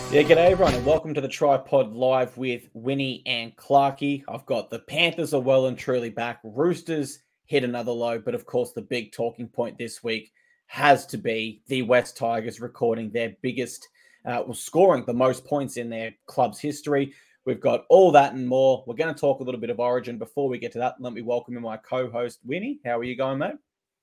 Yeah, g'day everyone, and welcome to the Tripod Live with Winnie and Clarkey. I've got the Panthers are well and truly back. Roosters hit another low, but of course, the big talking point this week has to be the West Tigers recording their biggest, scoring the most points in their club's history. We've got all that and more. We're going to talk a little bit of Origin. Before we get to that, let me welcome in my co-host Winnie. How are you going, mate?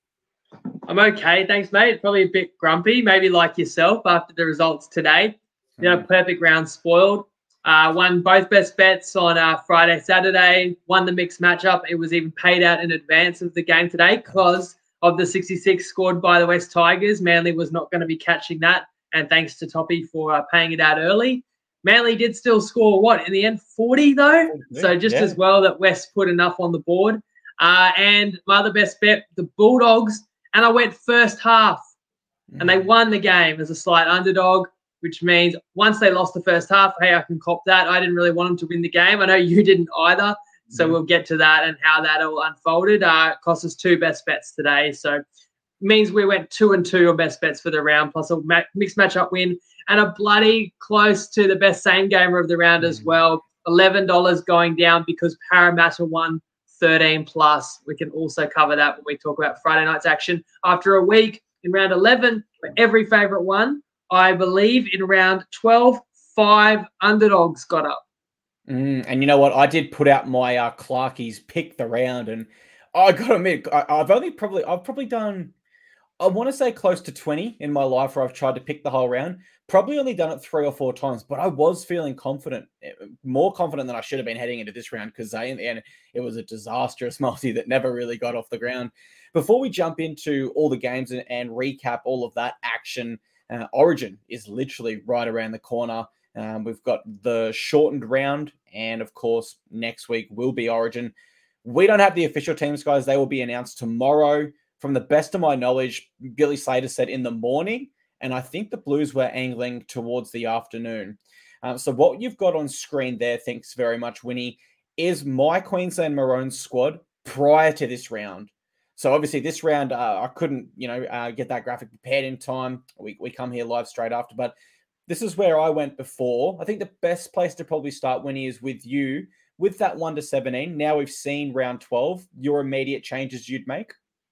I'm okay, thanks, mate. Probably a bit grumpy, maybe like yourself after the results today. Perfect round spoiled. Won both best bets on Friday, Saturday. Won the mixed matchup. It was even paid out in advance of the game today because of the 66 scored by the West Tigers. Manly was not going to be catching that, and thanks to Toppy for paying it out early. Manly did still score, what, in the end, 40 though? So just as well that West put enough on the board. And my other best bet, the Bulldogs, and I went first half, and they won the game as a slight underdog, which means once they lost the first half, hey, I can cop that. I didn't really want them to win the game. I know you didn't either. So we'll get to that and how that all unfolded. It cost us two best bets today. So it means we went 2-2 on best bets for the round, plus a mixed matchup win and a bloody close to the best same gamer of the round as well. $11 going down because Parramatta won 13 plus. We can also cover that when we talk about Friday night's action. After a week in round 11, for every favourite one, I believe in round 12, 5 underdogs got up. And you know what? I did put out my Clarkie's pick the round, and I got to admit, I've probably done, I want to say close to 20 in my life where I've tried to pick the whole round. Probably only done it 3 or 4 times, but I was feeling confident, more confident than I should have been heading into this round because in the end, it was a disastrous multi that never really got off the ground. Before we jump into all the games and recap all of that action, Origin is literally right around the corner. We've got the shortened round, and of course, next week will be Origin. We don't have the official teams, guys. They will be announced tomorrow. From the best of my knowledge, Billy Slater said in the morning, and I think the Blues were angling towards the afternoon. So what you've got on screen there, thanks very much, Winnie, is my Queensland Maroons squad prior to this round. So obviously this round, I couldn't, get that graphic prepared in time. We come here live straight after, but this is where I went before. I think the best place to probably start, Winnie, is with you. With that 1-17, now we've seen round 12, your immediate changes you'd make?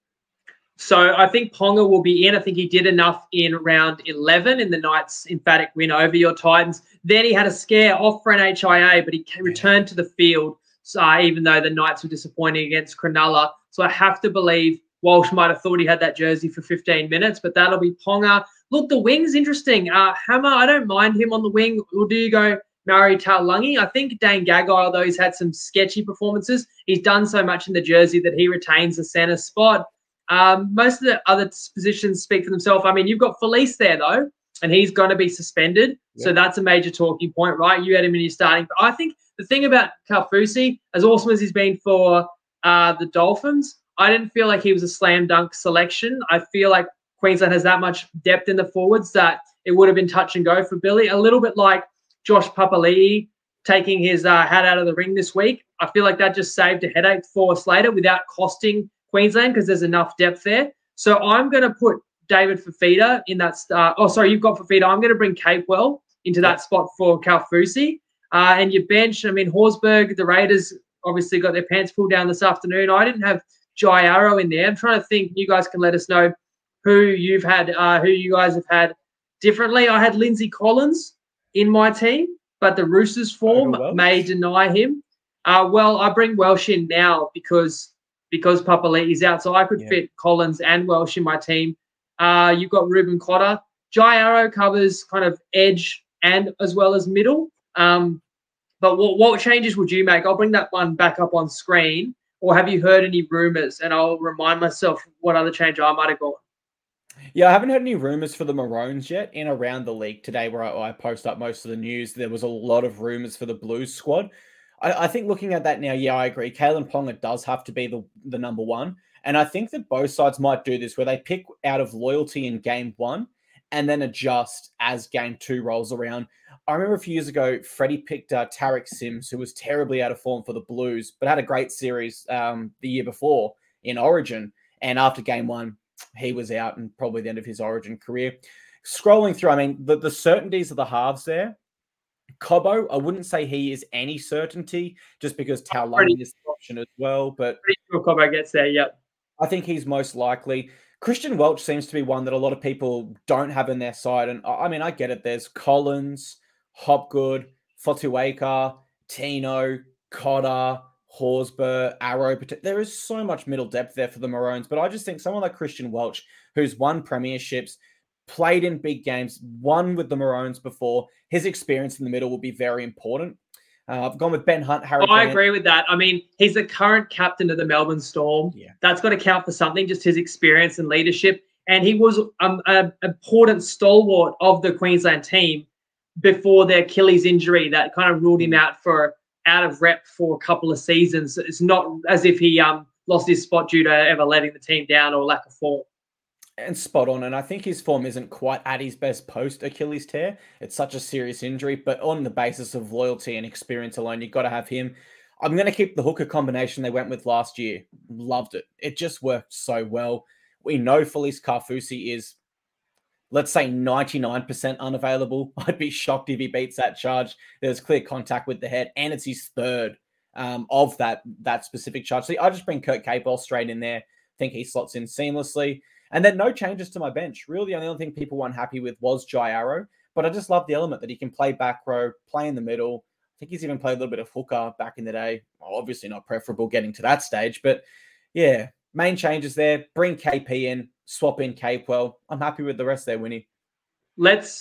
So I think Ponga will be in. I think he did enough in round 11 in the Knights' emphatic win over your Titans. Then he had a scare off for an HIA, but he returned to the field, even though the Knights were disappointing against Cronulla. So I have to believe Walsh might have thought he had that jersey for 15 minutes, but that'll be Ponga. Look, the wing's interesting. Hammer, I don't mind him on the wing. Or do you go Murray Taulagi? I think Dane Gagai, although he's had some sketchy performances, he's done so much in the jersey that he retains the centre spot. Most of the other positions speak for themselves. I mean, you've got Felice there, though, and he's going to be suspended. Yep. So that's a major talking point, right? You had him in your starting. But I think the thing about Kaufusi, as awesome as he's been for the Dolphins, I didn't feel like he was a slam dunk selection. I feel like Queensland has that much depth in the forwards that it would have been touch and go for Billy. A little bit like Josh Papali'i taking his hat out of the ring this week. I feel like that just saved a headache for Slater without costing Queensland because there's enough depth there. So I'm going to put David Fifita in that start. Oh, sorry, you've got Fifita. I'm going to bring Capewell into that spot for Kaufusi. And your bench, I mean, Horsburgh, the Raiders obviously got their pants pulled down this afternoon. I didn't have Jai Arrow in there. I'm trying to think. You guys can let us know who you've had, who you guys have had differently. I had Lindsay Collins in my team, but the Roosters form may deny him. Well, I bring Welsh in now because Papali'i is out, so I could fit Collins and Welsh in my team. You've got Ruben Cotter. Jai Arrow covers kind of edge and as well as middle. But what changes would you make? I'll bring that one back up on screen. Or have you heard any rumours? And I'll remind myself what other change I might have gone. Yeah, I haven't heard any rumours for the Maroons yet. In around the league today, where I post up most of the news, there was a lot of rumours for the Blues squad. I think looking at that now, yeah, I agree. Kalen Ponga does have to be the number one. And I think that both sides might do this where they pick out of loyalty in game one and then adjust as game two rolls around. I remember a few years ago, Freddie picked Tarek Sims, who was terribly out of form for the Blues, but had a great series the year before in Origin. And after game one, he was out and probably the end of his Origin career. Scrolling through, I mean, the certainties of the halves there, Cobbo, I wouldn't say he is any certainty just because Taulani is the option as well. But pretty sure Cobbo gets there, yep. I think he's most likely. Christian Welch seems to be one that a lot of people don't have in their side. And I mean, I get it. There's Collins, Hopgood, Fotuaika, Tino, Cotter, Horsburgh, Arrow. There is so much middle depth there for the Maroons. But I just think someone like Christian Welch, who's won premierships, played in big games, won with the Maroons before, his experience in the middle will be very important. I've gone with Ben Hunt, Harry. I agree with that. I mean, he's the current captain of the Melbourne Storm. Yeah. That's got to count for something, just his experience and leadership. And he was an important stalwart of the Queensland team before their Achilles injury that kind of ruled him out of rep for a couple of seasons. It's not as if he lost his spot due to ever letting the team down or lack of form. And spot on. And I think his form isn't quite at his best post Achilles tear. It's such a serious injury, but on the basis of loyalty and experience alone, you've got to have him. I'm going to keep the hooker combination they went with last year. Loved it. It just worked so well. We know Felice Kaufusi is, let's say, 99% unavailable. I'd be shocked if he beats that charge. There's clear contact with the head, and it's his third of that specific charge. So I just bring Kurt Capewell straight in there. Think he slots in seamlessly. And then no changes to my bench. Really, the only thing people weren't happy with was Jai Arrow. But I just love the element that he can play back row, play in the middle. I think he's even played a little bit of hooker back in the day. Well, obviously not preferable getting to that stage. But yeah, main changes there. Bring KP in, swap in Capewell. I'm happy with the rest there, Winnie. Let's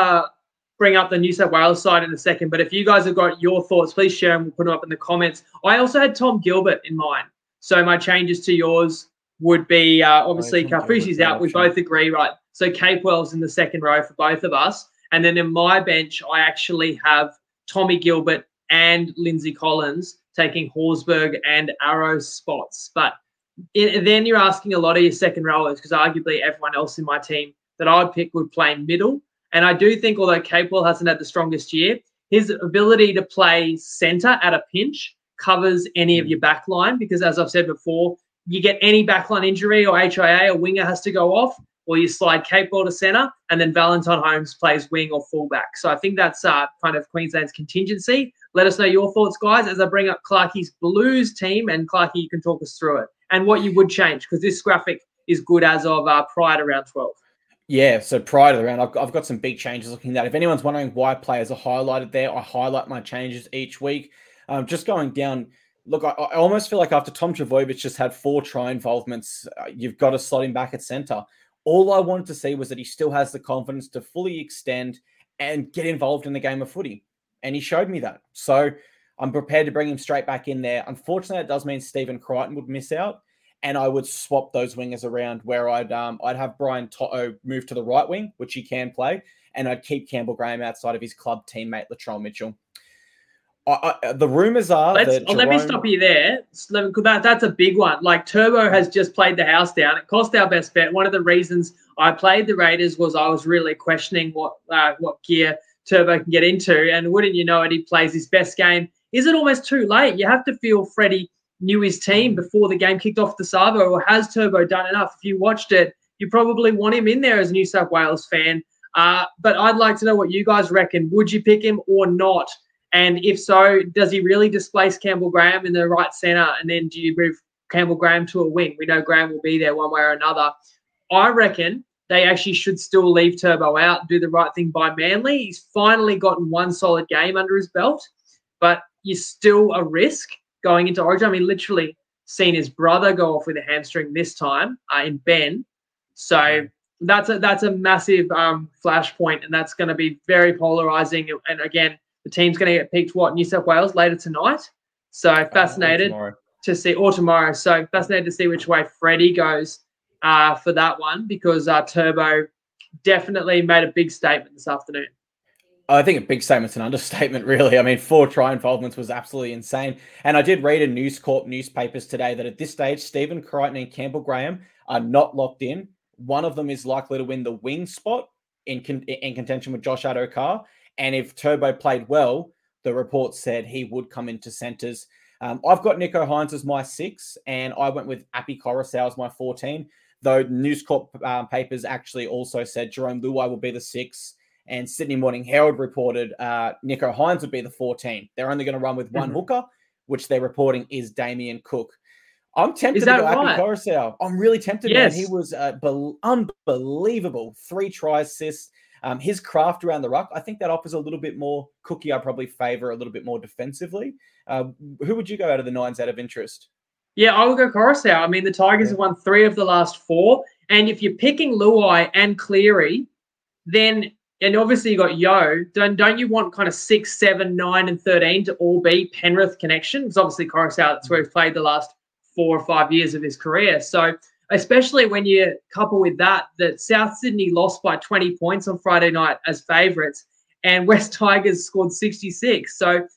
bring up the New South Wales side in a second. But if you guys have got your thoughts, please share them. We'll put them up in the comments. I also had Tom Gilbert in mind. So my changes to yours would be obviously Kaufusi's out. We both agree, right? So Capewell's in the second row for both of us. And then in my bench, I actually have Tommy Gilbert and Lindsay Collins taking Horsburgh and Arrow's spots. But then you're asking a lot of your second rowers because arguably everyone else in my team that I would pick would play middle. And I do think, although Capewell hasn't had the strongest year, his ability to play centre at a pinch covers any of your back line because, as I've said before, you get any backline injury or HIA, a winger has to go off, or you slide Capewell to centre, and then Valentine Holmes plays wing or fullback. So I think that's kind of Queensland's contingency. Let us know your thoughts, guys, as I bring up Clarkie's Blues team, and Clarkie, you can talk us through it and what you would change because this graphic is good as of prior to round 12. Yeah, so prior to the round, I've got some big changes looking at that. If anyone's wondering why players are highlighted there, I highlight my changes each week. Just going down. Look, I almost feel like after Tom Trbojevic just had 4 try involvements, you've got to slot him back at centre. All I wanted to see was that he still has the confidence to fully extend and get involved in the game of footy. And he showed me that. So I'm prepared to bring him straight back in there. Unfortunately, that does mean Stephen Crichton would miss out. And I would swap those wingers around where I'd have Brian Toto move to the right wing, which he can play. And I'd keep Campbell Graham outside of his club teammate, Latrell Mitchell. The rumors are let me stop you there. That's a big one. Like Turbo has just played the house down. It cost our best bet. One of the reasons I played the Raiders was I was really questioning what gear Turbo can get into. And wouldn't you know it, he plays his best game. Is it almost too late? You have to feel Freddie knew his team before the game kicked off the Savo, or has Turbo done enough? If you watched it, you probably want him in there as a New South Wales fan. But I'd like to know what you guys reckon. Would you pick him or not? And if so, does he really displace Campbell Graham in the right centre? And then do you move Campbell Graham to a wing? We know Graham will be there one way or another. I reckon they actually should still leave Turbo out, do the right thing by Manly. He's finally gotten one solid game under his belt, but you're still a risk going into Origin. I mean, literally seen his brother go off with a hamstring this time in Ben. So that's a massive flashpoint, and that's going to be very polarising. And again, the team's going to get picked, New South Wales later tonight. So fascinated to see, or tomorrow. So fascinated to see which way Freddie goes for that one because Turbo definitely made a big statement this afternoon. I think a big statement's an understatement, really. I mean, 4 try involvements was absolutely insane. And I did read in News Corp newspapers today that at this stage, Stephen Crichton and Campbell Graham are not locked in. One of them is likely to win the wing spot in contention with Josh Addo-Carr. And if Turbo played well, the report said he would come into centres. I've got Nicho Hynes as my 6, and I went with Api Koroisau as my 14, though News Corp papers actually also said Jerome Luai will be the 6, And Sydney Morning Herald reported Nicho Hynes would be the 14. They're only going to run with one hooker, which they're reporting is Damien Cook. I'm tempted to go Api Koroisau. I'm really tempted, man. He was unbelievable. 3 try assists. His craft around the ruck, I think that offers a little bit more. Cookie, I probably favor a little bit more defensively. Who would you go out of the Nines out of interest? Yeah, I would go Koroisau. I mean, the Tigers have won 3 of the last 4. And if you're picking Luai and Cleary, then, and obviously you got Yeo, don't you want kind of 6, 7, 9, and 13 to all be Penrith connection? Because obviously Koroisau, that's where he's played the last 4 or 5 years of his career. So especially when you couple with that South Sydney lost by 20 points on Friday night as favourites and West Tigers scored 66. So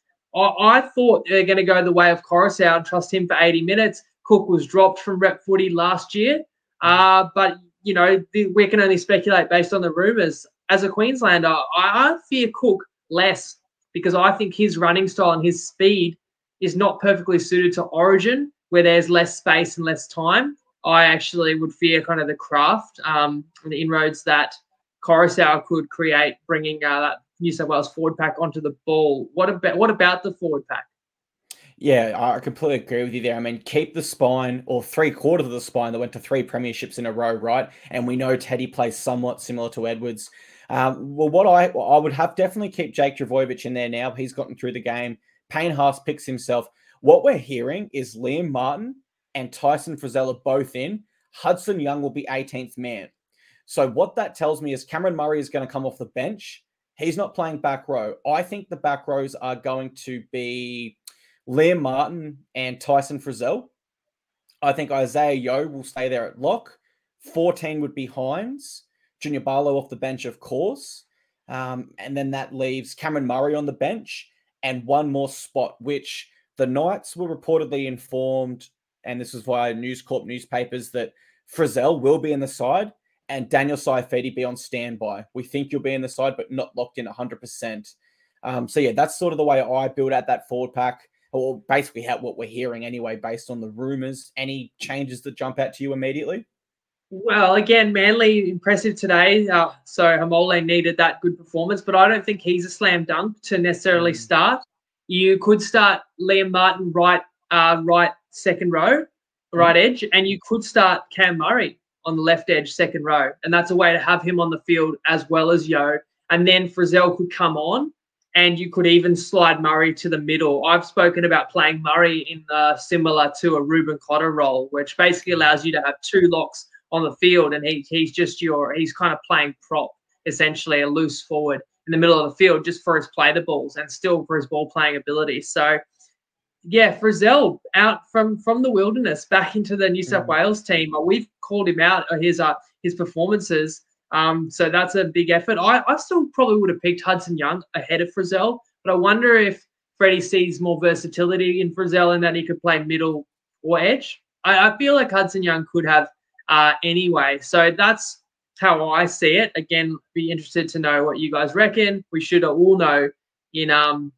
I thought they're going to go the way of Koroisau and trust him for 80 minutes. Cook was dropped from rep footy last year. But, you know, we can only speculate based on the rumours. As a Queenslander, I fear Cook less because I think his running style and his speed is not perfectly suited to Origin, where there's less space and less time. I actually would fear kind of the craft and the inroads that Koroisau could create, bringing that New South Wales forward pack onto the ball. What about the forward pack? Yeah, I completely agree with you there. I mean, keep the spine or 3/4 of the spine that went to 3 premierships in a row, right? And we know Teddy plays somewhat similar to Edwards. Well, what I would have definitely keep Jake Trbojevic in there now. He's gotten through the game. Payne Haas picks himself. What we're hearing is Liam Martin and Tyson Frizell are both in. Hudson Young will be 18th man. So what that tells me is Cameron Murray is going to come off the bench. He's not playing back row. I think the back rows are going to be Liam Martin and Tyson Frizell. I think Isaiah Yeo will stay there at lock. 14 would be Hynes. Junior Barlow off the bench, of course. And then that leaves Cameron Murray on the bench and one more spot, which the Knights were reportedly informed, and this was via News Corp newspapers, that Frizell will be in the side and Daniel Saifiti be on standby. We think you'll be in the side, but not locked in 100%. So, yeah, that's sort of the way I build out that forward pack, or basically what we're hearing anyway, based on the rumours. Any changes that jump out to you immediately? Well, again, Manly impressive today. So Hamole needed that good performance, but I don't think he's a slam dunk to necessarily start. You could start Liam Martin right second row, right edge, and you could start Cam Murray on the left edge second row, and that's a way to have him on the field as well as Yeo. And then Frizell could come on, and you could even slide Murray to the middle. I've spoken about playing Murray in similar to a Ruben Cotter role, which basically allows you to have 2 locks on the field, and he's kind of playing prop, essentially a loose forward in the middle of the field just for his play the balls and still for his ball playing ability. So yeah, Frizell out from the Wilderness back into the New South Wales team. We've called him out his performances. So that's a big effort. I still probably would have picked Hudson Young ahead of Frizell, but I wonder if Freddie sees more versatility in Frizell and that he could play middle or edge. I feel like Hudson Young could have anyway. So that's how I see it. Again, be interested to know what you guys reckon. We should all know in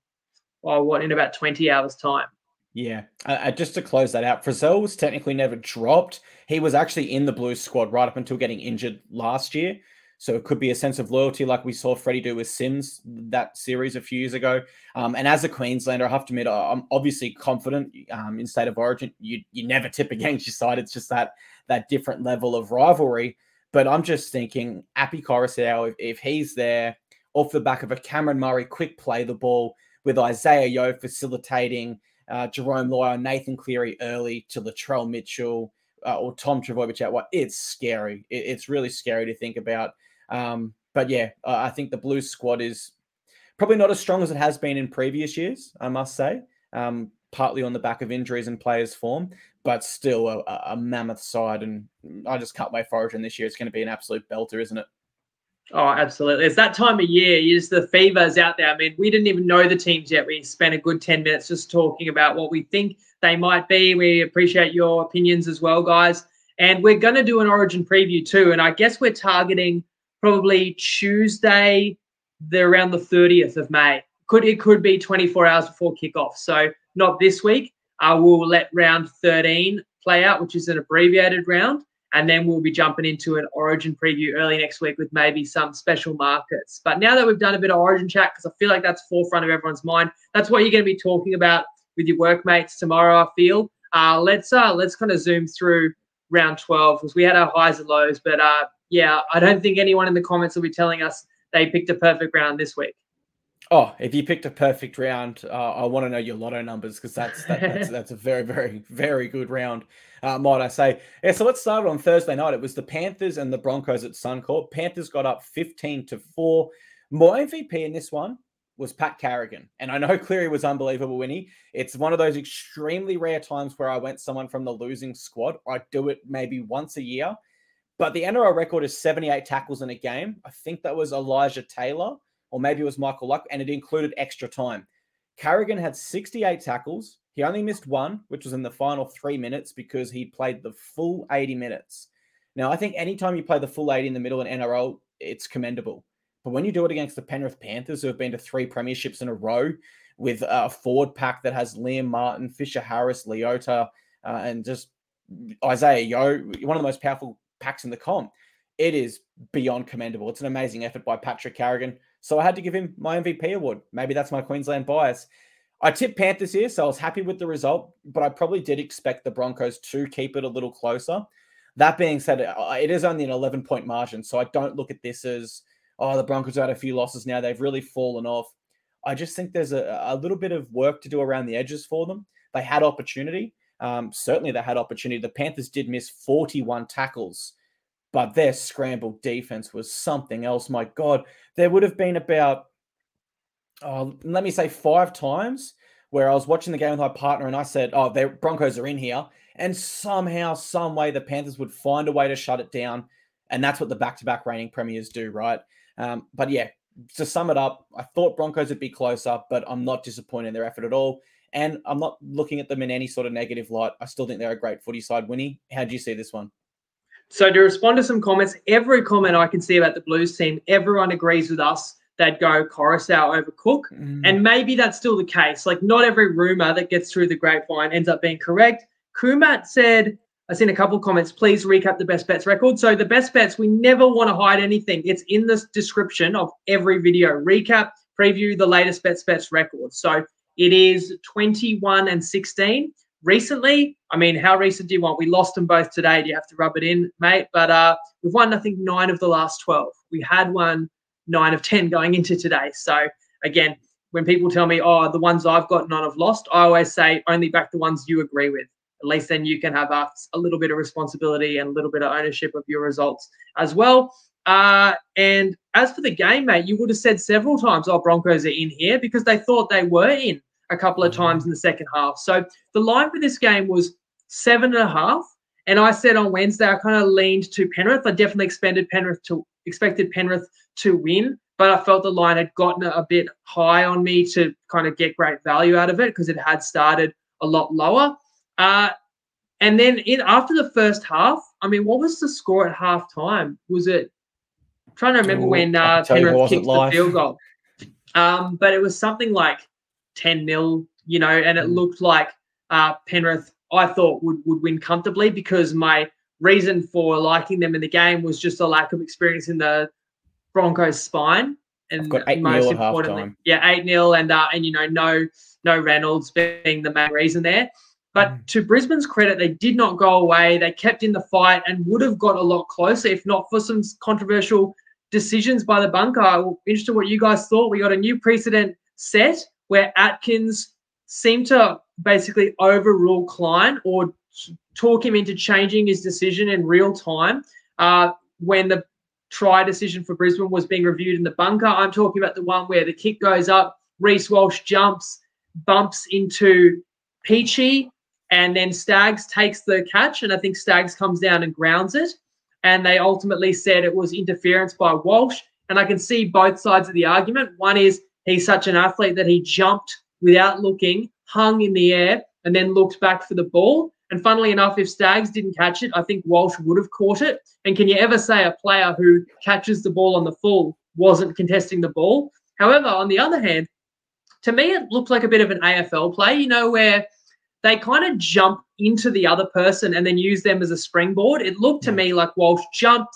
about 20 hours time. Yeah, just to close that out, Frizell was technically never dropped. He was actually in the Blues squad right up until getting injured last year. So it could be a sense of loyalty like we saw Freddie do with Sims that series a few years ago. And as a Queenslander, I have to admit, I'm obviously confident in State of Origin. You never tip against your side. It's just that different level of rivalry. But I'm just thinking, Api Koroisau, if he's there, off the back of a Cameron Murray, quick play the ball with Isaiah Yeo facilitating, Jerome Loy, Nathan Cleary early to Latrell Mitchell or Tom Trbojevic out wide. It's scary. It's really scary to think about. But yeah, I think the Blues squad is probably not as strong as it has been in previous years, I must say, partly on the back of injuries and players' form, but still a mammoth side. And I just can't wait for Origin this year. It's going to be an absolute belter, isn't it? Oh, absolutely. It's that time of year. The fever's out there. I mean, we didn't even know the teams yet. We spent a good 10 minutes just talking about what we think they might be. We appreciate your opinions as well, guys. And we're going to do an Origin preview too. And I guess we're targeting probably Tuesday, around the 30th of May. It could be 24 hours before kickoff. So not this week. We'll let round 13 play out, which is an abbreviated round. And then we'll be jumping into an Origin preview early next week with maybe some special markets. But now that we've done a bit of Origin chat, because I feel like that's forefront of everyone's mind, that's what you're going to be talking about with your workmates tomorrow, I feel. Let's kind of zoom through round 12 because we had our highs and lows. But, yeah, I don't think anyone in the comments will be telling us they picked a perfect round this week. Oh, if you picked a perfect round, I want to know your lotto numbers because that's a very, very, very good round, might I say. Yeah, so let's start on Thursday night. It was the Panthers and the Broncos at Suncorp. Panthers got up 15-4. My MVP in this one was Pat Carrigan. And I know Cleary was unbelievable, Winnie. It's one of those extremely rare times where I went someone from the losing squad. I do it maybe once a year. But the NRL record is 78 tackles in a game. I think that was Elijah Taylor, or maybe it was Michael Luck, and it included extra time. Carrigan had 68 tackles. He only missed one, which was in the final 3 minutes because he played the full 80 minutes. Now, I think anytime you play the full 80 in the middle in NRL, it's commendable. But when you do it against the Penrith Panthers, who have been to 3 premierships in a row with a forward pack that has Liam Martin, Fisher Harris, Leota, and just Isaiah Yeo, one of the most powerful packs in the comp, it is beyond commendable. It's an amazing effort by Patrick Carrigan. So I had to give him my MVP award. Maybe that's my Queensland bias. I tipped Panthers here, so I was happy with the result, but I probably did expect the Broncos to keep it a little closer. That being said, it is only an 11-point margin, so I don't look at this as, oh, the Broncos have had a few losses now. They've really fallen off. I just think there's a little bit of work to do around the edges for them. They had opportunity. Certainly they had opportunity. The Panthers did miss 41 tackles, but their scrambled defense was something else. My God, there would have been about, let me say 5 times where I was watching the game with my partner and I said, oh, the Broncos are in here. And somehow, some way, the Panthers would find a way to shut it down. And that's what the back-to-back reigning premiers do, right? But yeah, to sum it up, I thought Broncos would be closer, but I'm not disappointed in their effort at all. And I'm not looking at them in any sort of negative light. I still think they're a great footy side. Winnie, how do you see this one? So to respond to some comments, every comment I can see about the Blues team, everyone agrees with us. They'd go Coruscant over Cook. And maybe that's still the case. Like, not every rumor that gets through the grapevine ends up being correct. Kumat said, I've seen a couple of comments, please recap the best bets record. So the best bets, we never want to hide anything. It's in the description of every video. Recap, preview the latest bets record. So it is 21-16. Recently, I mean, how recent do you want? We lost them both today. Do you have to rub it in, mate? But we've won, I think, 9 of the last 12. We had won 9 of 10 going into today. So, again, when people tell me, oh, the ones I've got, none have lost, I always say only back the ones you agree with. At least then you can have a little bit of responsibility and a little bit of ownership of your results as well. And as for the game, mate, you would have said several times, oh, Broncos are in here, because they thought they were in a couple of times in the second half. So the line for this game was 7.5. And I said on Wednesday, I kind of leaned to Penrith. I definitely expected Penrith to win, but I felt the line had gotten a bit high on me to kind of get great value out of it because it had started a lot lower. And then after the first half, I mean, what was the score at halftime? Was it? I'm trying to remember when Penrith kicked the field goal. But it was something like 10-0, you know, and it looked like Penrith, I thought, would win comfortably because my reason for liking them in the game was just a lack of experience in the Broncos' spine. And got 8-0 at halftime. Yeah, 8-0, and you know, no Reynolds being the main reason there. But to Brisbane's credit, they did not go away. They kept in the fight and would have got a lot closer if not for some controversial decisions by the bunker. I'm interested in what you guys thought. We got a new precedent set where Atkins seemed to basically overrule Klein or talk him into changing his decision in real time when the try decision for Brisbane was being reviewed in the bunker. I'm talking about the one where the kick goes up, Reece Walsh jumps, bumps into Peachy, and then Staggs takes the catch, and I think Staggs comes down and grounds it. And they ultimately said it was interference by Walsh. And I can see both sides of the argument. One is he's such an athlete that he jumped without looking, hung in the air, and then looked back for the ball. And funnily enough, if Staggs didn't catch it, I think Walsh would have caught it. And can you ever say a player who catches the ball on the full wasn't contesting the ball? However, on the other hand, to me, it looked like a bit of an AFL play, you know, where they kind of jump into the other person and then use them as a springboard. It looked to me like Walsh jumped,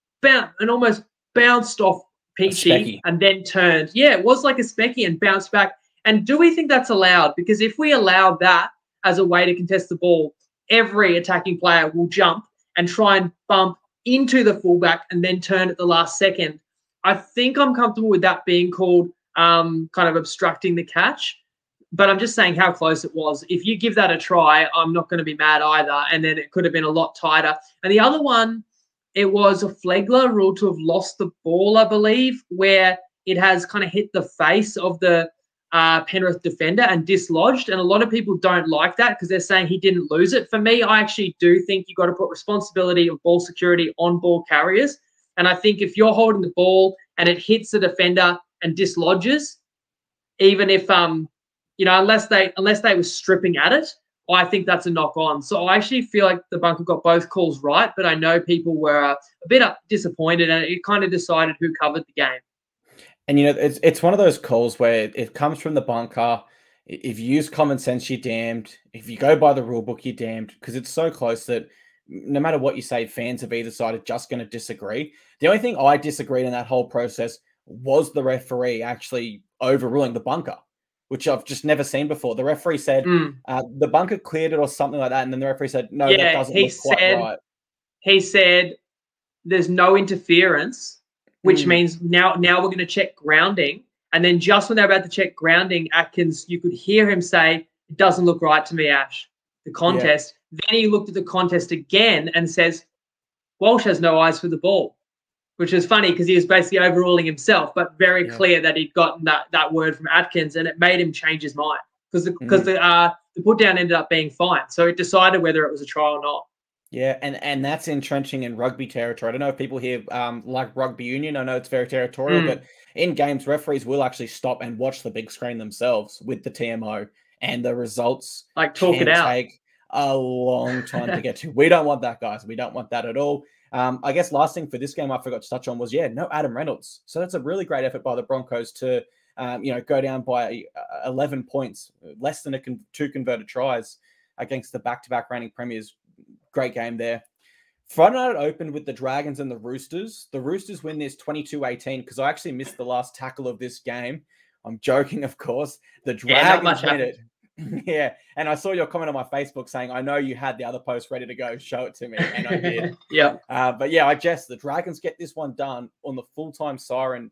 and almost bounced off Peachy and then turned. Yeah, it was like a specky and bounced back. And do we think that's allowed? Because if we allow that as a way to contest the ball, every attacking player will jump and try and bump into the fullback and then turn at the last second. I think I'm comfortable with that being called kind of obstructing the catch. But I'm just saying how close it was. If you give that a try, I'm not going to be mad either. And then it could have been a lot tighter. And the other one, it was a Flegler rule to have lost the ball, I believe, where it has kind of hit the face of the Penrith defender and dislodged. And a lot of people don't like that because they're saying he didn't lose it. For me, I actually do think you've got to put responsibility of ball security on ball carriers. And I think if you're holding the ball and it hits the defender and dislodges, even if unless they were stripping at it, I think that's a knock on. So I actually feel like the bunker got both calls right, but I know people were a bit disappointed, and it kind of decided who covered the game. And it's one of those calls where it comes from the bunker. If you use common sense, you're damned. If you go by the rule book, you're damned, because it's so close that no matter what you say, fans of either side are just going to disagree. The only thing I disagreed in that whole process was the referee actually overruling the bunker, which I've just never seen before. The referee said the bunker cleared it or something like that, and then the referee said, no, that doesn't look quite right. He said there's no interference, which means now we're going to check grounding. And then just when they're about to check grounding, Atkins, you could hear him say, it doesn't look right to me, Ash, the contest. Yeah. Then he looked at the contest again and says, Walsh has no eyes for the ball, which is funny because he was basically overruling himself, but very clear that he'd gotten that word from Atkins, and it made him change his mind because the put down ended up being fine. So it decided whether it was a try or not. Yeah, and that's entrenching in rugby territory. I don't know if people here like rugby union. I know it's very territorial, but in games, referees will actually stop and watch the big screen themselves with the TMO, and the results talk it out. Take a long time to get to. We don't want that, guys. We don't want that at all. I guess last thing for this game I forgot to touch on was, no Adam Reynolds. So that's a really great effort by the Broncos to, go down by 11 points, less than 2 converted tries against the back-to-back reigning premiers. Great game there. Friday night opened with the Dragons and the Roosters. The Roosters win this 22-18 because I actually missed the last tackle of this game. I'm joking, of course. The Dragons win it. Yeah, and I saw your comment on my Facebook saying, I know you had the other post ready to go. Show it to me, and I did. Yeah. But yeah, I guess the Dragons get this one done on the full-time siren,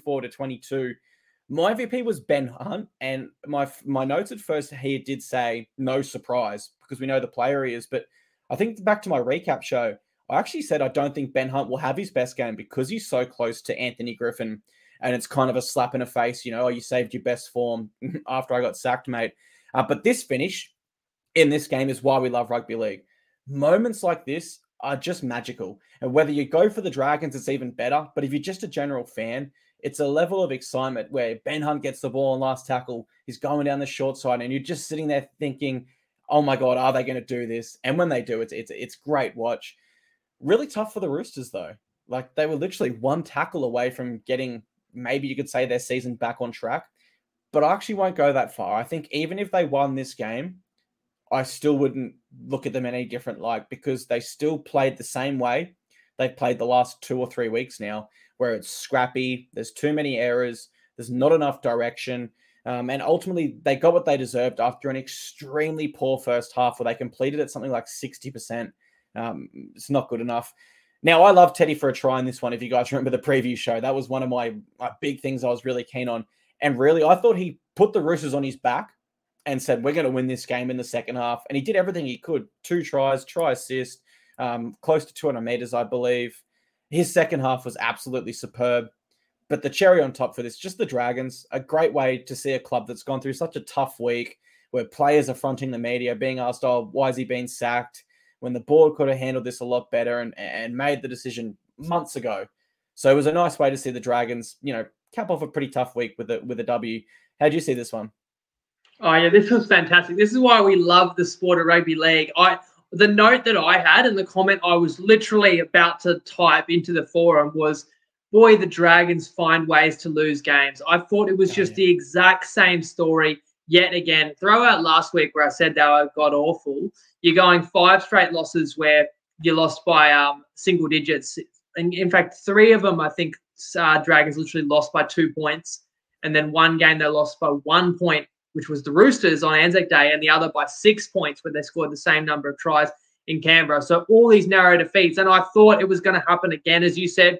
24-22. My MVP was Ben Hunt, and my notes at first here did say no surprise because we know the player he is, but I think back to my recap show, I actually said I don't think Ben Hunt will have his best game because he's so close to Anthony Griffin, and it's kind of a slap in the face, you saved your best form after I got sacked, mate. But this finish in this game is why we love rugby league. Moments like this are just magical. And whether you go for the Dragons, it's even better. But if you're just a general fan, it's a level of excitement where Ben Hunt gets the ball on last tackle, he's going down the short side, and you're just sitting there thinking, oh my God, are they going to do this? And when they do, it's great watch. Really tough for the Roosters, though. Like, they were literally one tackle away from getting, maybe you could say, their season back on track. But I actually won't go that far. I think even if they won this game, I still wouldn't look at them in any different light because they still played the same way they've played the last 2 or 3 weeks now, where it's scrappy, there's too many errors, there's not enough direction. And ultimately, they got what they deserved after an extremely poor first half where they completed at something like 60%. It's not good enough. Now, I love Teddy for a try in this one. If you guys remember the preview show, that was one of my big things I was really keen on. And really, I thought he put the Roosters on his back and said, we're going to win this game in the second half. And he did everything he could. 2 tries, try assist, close to 200 meters, I believe. His second half was absolutely superb. But the cherry on top for this, just the Dragons, a great way to see a club that's gone through such a tough week where players are fronting the media, being asked, why is he being sacked? When the board could have handled this a lot better and made the decision months ago. So it was a nice way to see the Dragons, cap off a pretty tough week with a W. How do you see this one? Oh, yeah, this was fantastic. This is why we love the sport of rugby league. The note that I had and the comment I was literally about to type into the forum was, boy, the Dragons find ways to lose games. I thought it was the exact same story yet again. Throw out last week where I said they were god awful. You're going 5 straight losses where you lost by single digits. And in fact, 3 of them, I think, Dragons literally lost by 2 points. And then one game they lost by 1 point, which was the Roosters on Anzac Day, and the other by 6 points where they scored the same number of tries in Canberra. So all these narrow defeats. And I thought it was going to happen again, as you said,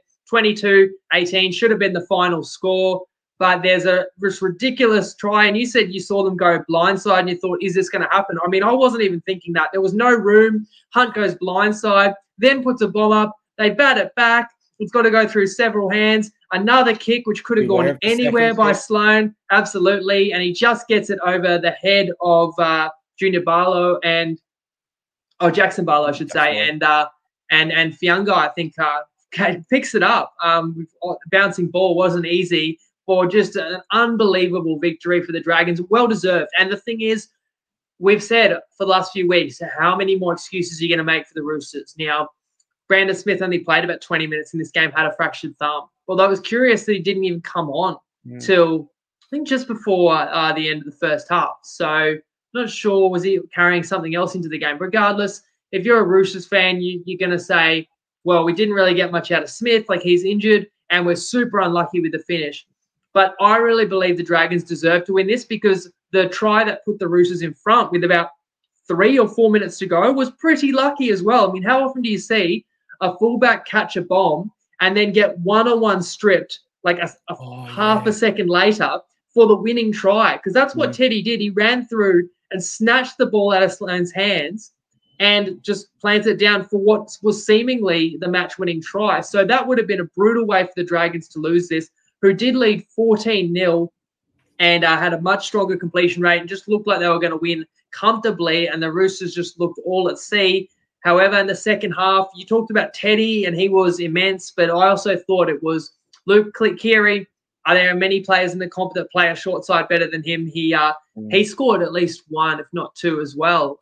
22-18 should have been the final score. But there's this ridiculous try. And you said you saw them go blindside and you thought, is this going to happen? I mean, I wasn't even thinking that. There was no room. Hunt goes blindside, then puts a bomb up. They bat it back. It's got to go through several hands. Another kick, which could have gone anywhere by Sloan. Absolutely. And he just gets it over the head of Junior Barlow and Jackson Barlow, I should say. And Fiunga, I think, picks it up. Bouncing ball wasn't easy for just an unbelievable victory for the Dragons. Well deserved. And the thing is, we've said for the last few weeks, how many more excuses are you going to make for the Roosters? Now, Brandon Smith only played about 20 minutes in this game, had a fractured thumb. Although I was curious that he didn't even come on till, I think, just before the end of the first half. So not sure, was he carrying something else into the game? Regardless, if you're a Roosters fan, you're going to say, well, we didn't really get much out of Smith, like he's injured, and we're super unlucky with the finish. But I really believe the Dragons deserve to win this because the try that put the Roosters in front with about 3 or 4 minutes to go was pretty lucky as well. I mean, how often do you see a fullback catch a bomb and then get one-on-one stripped like half a second later for the winning try? Because that's what Teddy did. He ran through and snatched the ball out of Sloan's hands and just planted it down for what was seemingly the match-winning try. So that would have been a brutal way for the Dragons to lose this, who did lead 14-0 and had a much stronger completion rate and just looked like they were going to win comfortably, and the Roosters just looked all at sea. However, in the second half, you talked about Teddy, and he was immense, but I also thought it was Luke Keary. There are many players in the comp that play a short side better than him. He scored at least 1, if not 2 as well.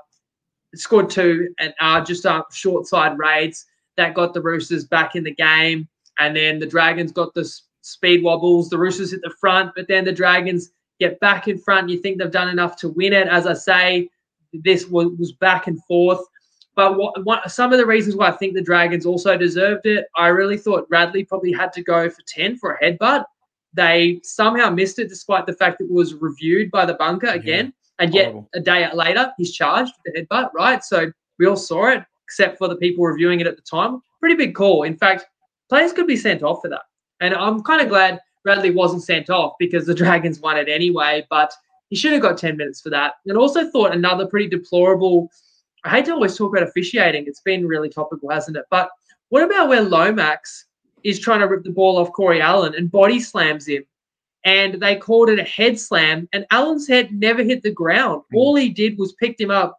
Scored 2 and just short side raids that got the Roosters back in the game. And then the Dragons got the speed wobbles. The Roosters hit the front, but then the Dragons get back in front. You think they've done enough to win it. As I say, this was back and forth. But some of the reasons why I think the Dragons also deserved it, I really thought Radley probably had to go for 10 for a headbutt. They somehow missed it despite the fact it was reviewed by the bunker again. And yet a day later, he's charged with the headbutt, right? So we all saw it, except for the people reviewing it at the time. Pretty big call. In fact, players could be sent off for that. And I'm kind of glad Radley wasn't sent off because the Dragons won it anyway, but he should have got 10 minutes for that. And also thought another pretty deplorable, I hate to always talk about officiating. It's been really topical, hasn't it? But what about where Lomax is trying to rip the ball off Corey Allen and body slams him? And they called it a head slam, and Allen's head never hit the ground. All he did was picked him up,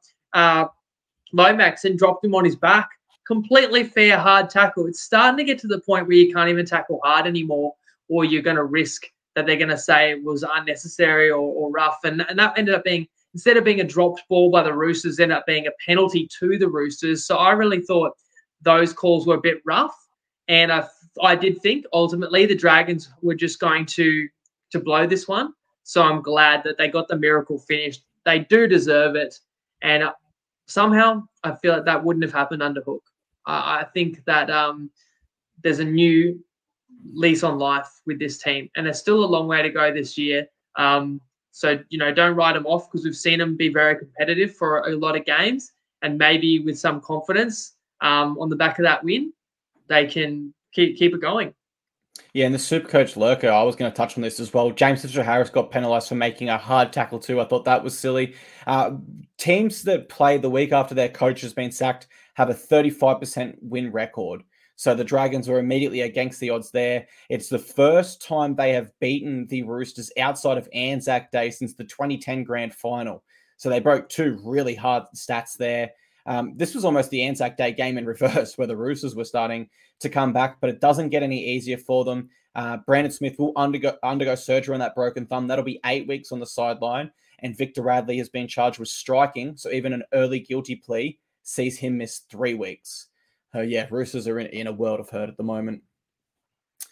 Lomax, and dropped him on his back. Completely fair, hard tackle. It's starting to get to the point where you can't even tackle hard anymore, or you're going to risk that they're going to say it was unnecessary or rough. And that ended up being, instead of being a dropped ball by the Roosters, ended up being a penalty to the Roosters. So I really thought those calls were a bit rough. And I did think ultimately the Dragons were just going to blow this one. So I'm glad that they got the miracle finished. They do deserve it. And somehow I feel like that wouldn't have happened under Hook. I think that there's a new lease on life with this team, and there's still a long way to go this year. So, don't write them off because we've seen them be very competitive for a lot of games, and maybe with some confidence on the back of that win, they can keep it going. Yeah, and the Supercoach lurker, I was going to touch on this as well. James Fisher-Harris got penalised for making a hard tackle too. I thought that was silly. Teams that play the week after their coach has been sacked have a 35% win record. So the Dragons were immediately against the odds there. It's the first time they have beaten the Roosters outside of Anzac Day since the 2010 grand final. So they broke 2 really hard stats there. This was almost the Anzac Day game in reverse where the Roosters were starting to come back, but it doesn't get any easier for them. Brandon Smith will undergo surgery on that broken thumb. That'll be 8 weeks on the sideline. And Victor Radley has been charged with striking. So even an early guilty plea sees him miss 3 weeks. Yeah, Roosters are in a world of hurt at the moment.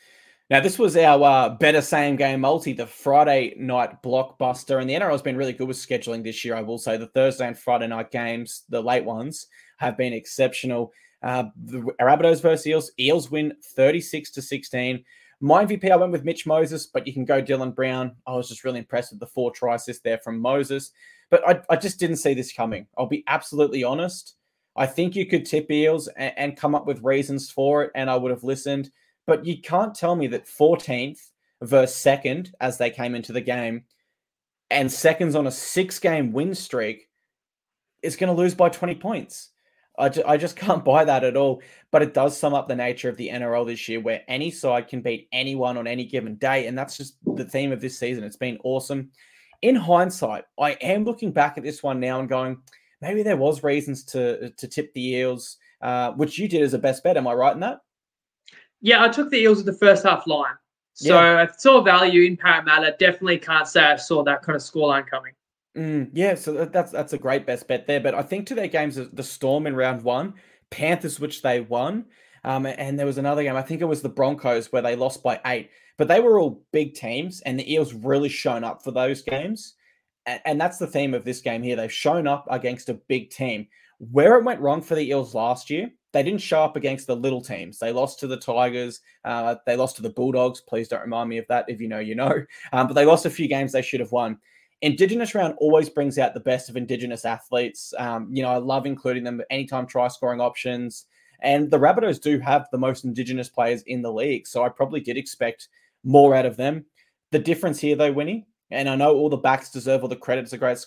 Now, this was our better same game multi, the Friday night blockbuster. And the NRL has been really good with scheduling this year, I will say. The Thursday and Friday night games, the late ones, have been exceptional. The Rabbitohs versus Eels. Eels win 36-16. My MVP, I went with Mitch Moses, but you can go Dylan Brown. I was just really impressed with the 4 try assist there from Moses. But I just didn't see this coming. I'll be absolutely honest. I think you could tip Eels and come up with reasons for it, and I would have listened. But you can't tell me that 14th versus 2nd as they came into the game and seconds on a 6-game win streak is going to lose by 20 points. I just can't buy that at all. But it does sum up the nature of the NRL this year where any side can beat anyone on any given day. And that's just the theme of this season. It's been awesome. In hindsight, I am looking back at this one now and going, maybe there was reasons to tip the Eels, which you did as a best bet. Am I right in that? Yeah, I took the Eels at the first half line. So I saw value in Parramatta. Definitely can't say I saw that kind of scoreline coming. Yeah, so that's a great best bet there. But I think to their games, the Storm in round 1, Panthers, which they won, and there was another game, I think it was the Broncos, where they lost by 8. But they were all big teams, and the Eels really shown up for those games. And that's the theme of this game here. They've shown up against a big team. Where it went wrong for the Eels last year, they didn't show up against the little teams. They lost to the Tigers. They lost to the Bulldogs. Please don't remind me of that. If you know, you know. But they lost a few games they should have won. Indigenous round always brings out the best of Indigenous athletes. I love including them anytime try scoring options. And the Rabbitohs do have the most Indigenous players in the league. So I probably did expect more out of them. The difference here, though, Winnie, and I know all the backs deserve all the credit. It's a great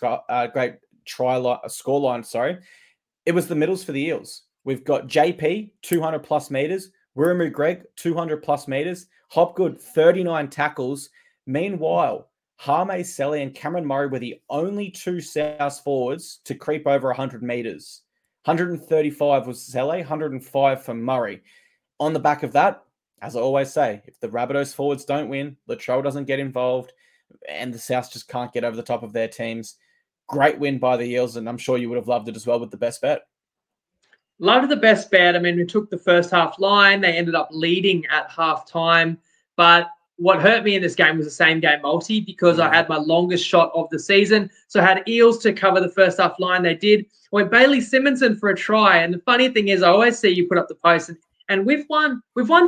scoreline. Sorry. It was the middles for the Eels. We've got JP, 200 plus meters. Wiremu Greg, 200 plus meters. Hopgood, 39 tackles. Meanwhile, Hame Sele and Cameron Murray were the only 2 South forwards to creep over 100 meters. 135 was Sele, 105 for Murray. On the back of that, as I always say, if the Rabbitohs forwards don't win, Latrell doesn't get involved, and the South just can't get over the top of their teams. Great win by the Eels, and I'm sure you would have loved it as well with the best bet. Loved the best bet. I mean, we took the first half line. They ended up leading at halftime. But what hurt me in this game was the same game multi because I had my longest shot of the season. So I had Eels to cover the first half line. They did. I went Bailey Simonson for a try. And the funny thing is, I always see you put up the post, and we've won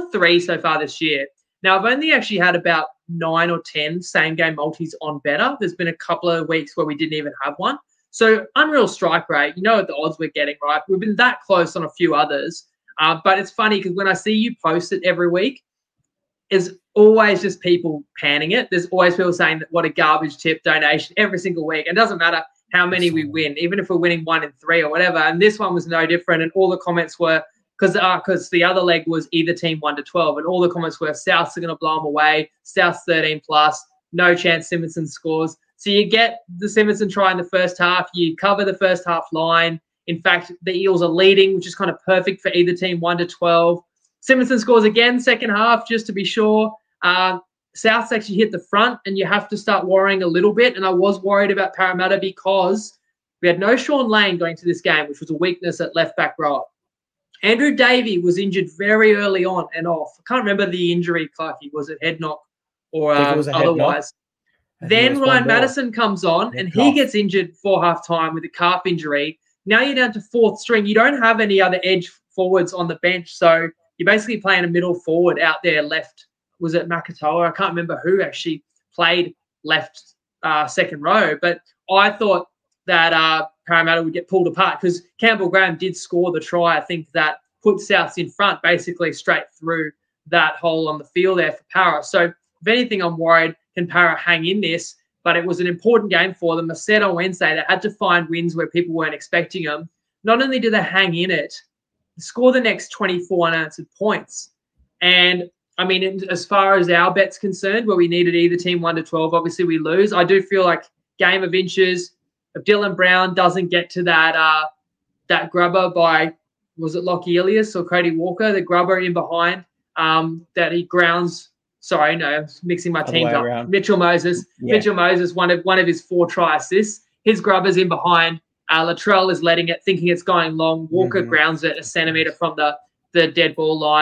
3 so far this year. Now, I've only actually had about 9 or 10 same game multis on better. There's been a couple of weeks where we didn't even have one. So unreal strike rate, you know what the odds we're getting, right? We've been that close on a few others. But it's funny because when I see you post it every week, it's always just people panning it. There's always people saying that what a garbage tip donation every single week. It doesn't matter how many we win, even if we're winning 1 in 3 or whatever. And this one was no different. And all the comments were, because the other leg was either team 1 to 12. And all the comments were, Souths are going to blow them away. Souths 13 plus. No chance Simonson scores. So you get the Simonson try in the first half. You cover the first half line. In fact, the Eels are leading, which is kind of perfect for either team 1 to 12. Simonson scores again second half, just to be sure. Souths actually hit the front, and you have to start worrying a little bit. And I was worried about Parramatta because we had no Sean Lane going to this game, which was a weakness at left back row. Andrew Davey was injured very early on and off. I can't remember the injury, Clarkie. Was it head knock or otherwise? Then Ryan Madison comes on and he gets injured before halftime with a calf injury. Now you're down to 4th string. You don't have any other edge forwards on the bench. So you're basically playing a middle forward out there left. Was it Makatoa? I can't remember who actually played left second row. But I thought that Parramatta would get pulled apart because Campbell Graham did score the try, I think, that put Souths in front basically straight through that hole on the field there for Para. So if anything, I'm worried, can Para hang in this? But it was an important game for them. I said on Wednesday they had to find wins where people weren't expecting them. Not only did they hang in it, they score the next 24 unanswered points. And, I mean, as far as our bet's concerned, where we needed either team 1 to 12, obviously we lose. I do feel like game of inches, if Dylan Brown doesn't get to that grubber by, was it Lockie Ilias or Cody Walker, the grubber in behind that he grounds. Sorry, no, I'm mixing my teams up. Around. Mitchell Moses. Yeah. Mitchell Moses, one of his 4 try assists. His grubber's in behind. Latrell is letting it, thinking it's going long. Walker grounds it a centimetre from the dead ball line.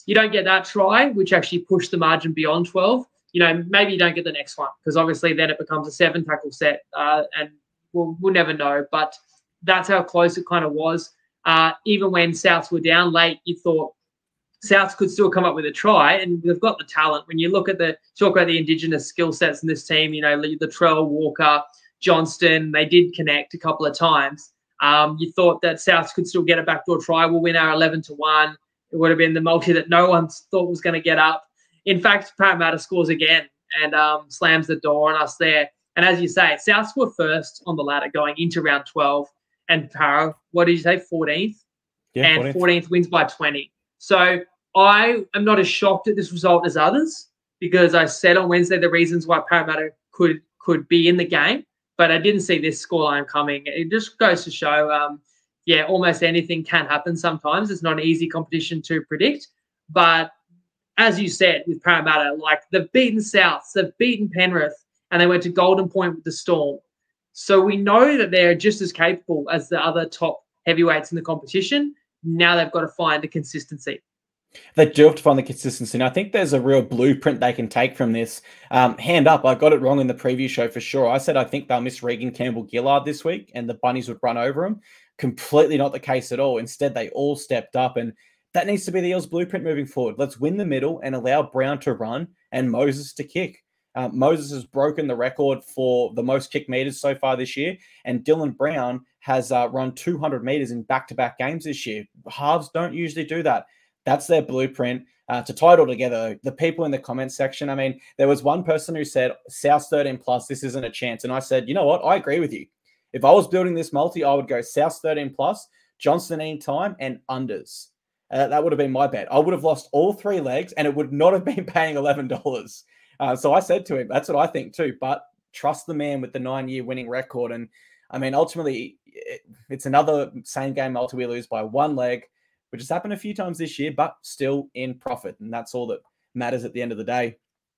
you don't get that try, which actually pushed the margin beyond 12, maybe you don't get the next one because obviously then it becomes a 7-tackle set, and we'll never know. But that's how close it kind of was. Even when Souths were down late, you thought Souths could still come up with a try, and they've got the talent. When you talk about the Indigenous skill sets in this team, Latrell, Walker, Johnston, they did connect a couple of times. You thought that Souths could still get a backdoor try. We'll win our 11-1. It would have been the multi that no one thought was going to get up. In fact, Parramatta scores again and slams the door on us there. And as you say, Souths were first on the ladder going into round 12. And Para, what did you say, 14th? Yeah, and 14th wins by 20. So I am not as shocked at this result as others because I said on Wednesday the reasons why Parramatta could be in the game, but I didn't see this scoreline coming. It just goes to show, almost anything can happen sometimes. It's not an easy competition to predict. But as you said with Parramatta, like they've beaten Souths, they've beaten Penrith, and they went to Golden Point with the Storm. So we know that they're just as capable as the other top heavyweights in the competition. Now they've got to find the consistency. They do have to find the consistency. And I think there's a real blueprint they can take from this. Hand up, I got it wrong in the preview show for sure. I said I think they'll miss Regan Campbell-Gillard this week and the Bunnies would run over them. Completely not the case at all. Instead, they all stepped up, and that needs to be the Eels' blueprint moving forward. Let's win the middle and allow Brown to run and Moses to kick. Moses has broken the record for the most kick meters so far this year, and Dylan Brown has run 200 meters in back-to-back games this year. Halves don't usually do that. That's their blueprint. To tie it all together, the people in the comments section, I mean, there was one person who said, South 13 plus, this isn't a chance. And I said, you know what? I agree with you. If I was building this multi, I would go South 13 plus, Johnston anytime, and unders. That would have been my bet. I would have lost all 3 legs, and it would not have been paying $11. So I said to him, that's what I think too. But trust the man with the 9-year winning record. And I mean, ultimately, it's another same game multi we lose by 1 leg, which has happened a few times this year, but still in profit. And that's all that matters at the end of the day.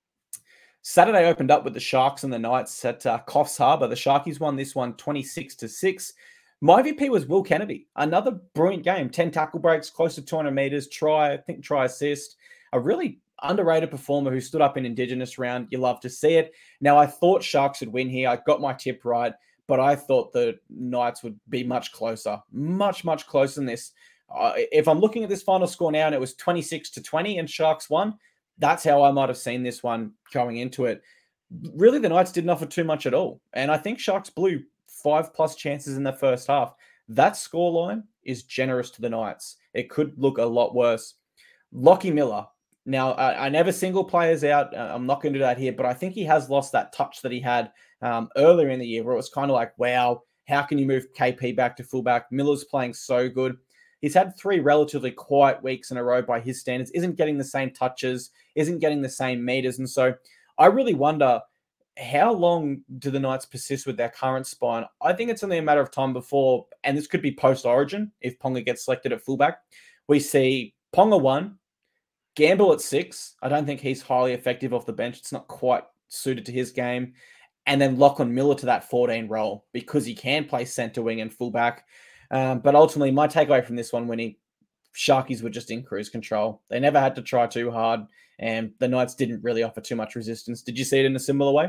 Saturday opened up with the Sharks and the Knights at Coffs Harbour. The Sharkies won this one 26-6. My MVP was Will Kennedy. Another brilliant game. 10 tackle breaks, close to 200 meters, try assist. A really underrated performer who stood up in Indigenous round. You love to see it. Now, I thought Sharks would win here. I got my tip right, but I thought the Knights would be much closer. Much, much closer than this. If I'm looking at this final score now and it was 26-20 and Sharks won, that's how I might have seen this one going into it. Really, the Knights didn't offer too much at all. And I think Sharks blew 5+ chances in the first half. That scoreline is generous to the Knights. It could look a lot worse. Lockie Miller. Now, I never single players out. I'm not going to do that here, but I think he has lost that touch that he had earlier in the year where it was kind of like, wow, how can you move KP back to fullback? Miller's playing so good. He's had 3 relatively quiet weeks in a row by his standards, isn't getting the same touches, isn't getting the same meters. And so I really wonder, how long do the Knights persist with their current spine? I think it's only a matter of time before, and this could be post-Origin, if Ponga gets selected at fullback. We see Ponga 1, Gamble at 6. I don't think he's highly effective off the bench. It's not quite suited to his game. And then Lachlan Miller to that 14 role because he can play centre wing and fullback. But ultimately, my takeaway from this one, Winnie, Sharkies were just in cruise control. They never had to try too hard, and the Knights didn't really offer too much resistance. Did you see it in a similar way?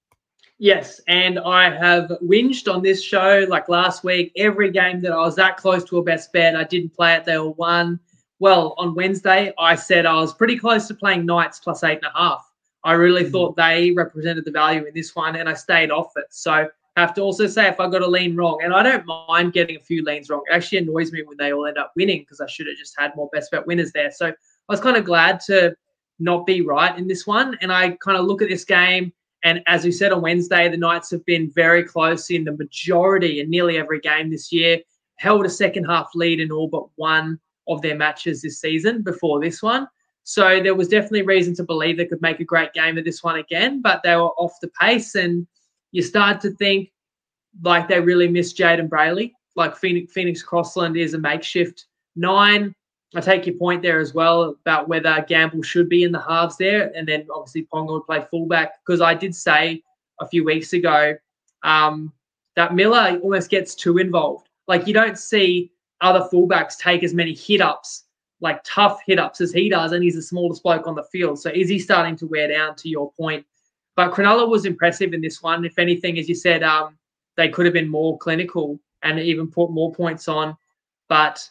Yes, and I have whinged on this show like last week. Every game that I was that close to a best bet, I didn't play it. They all won. Well, on Wednesday, I said I was pretty close to playing Knights plus 8.5. I really thought they represented the value in this one, and I stayed off it. So I have to also say if I got a lean wrong, and I don't mind getting a few leans wrong. It actually annoys me when they all end up winning because I should have just had more best bet winners there. So I was kind of glad to not be right in this one. And I kind of look at this game, and as we said on Wednesday, the Knights have been very close in the majority and nearly every game this year, held a second half lead in all but one of their matches this season before this one. So there was definitely reason to believe they could make a great game of this one again, but they were off the pace, and you start to think like they really miss Jaden Brayley. Like Phoenix Crossland is a makeshift 9. I take your point there as well about whether Gamble should be in the halves there, and then obviously Ponga would play fullback, because I did say a few weeks ago that Miller almost gets too involved. Like you don't see other fullbacks take as many hit-ups like tough hit-ups as he does, and he's the smallest bloke on the field. So is he starting to wear down, to your point? But Cronulla was impressive in this one. If anything, as you said, they could have been more clinical and even put more points on. But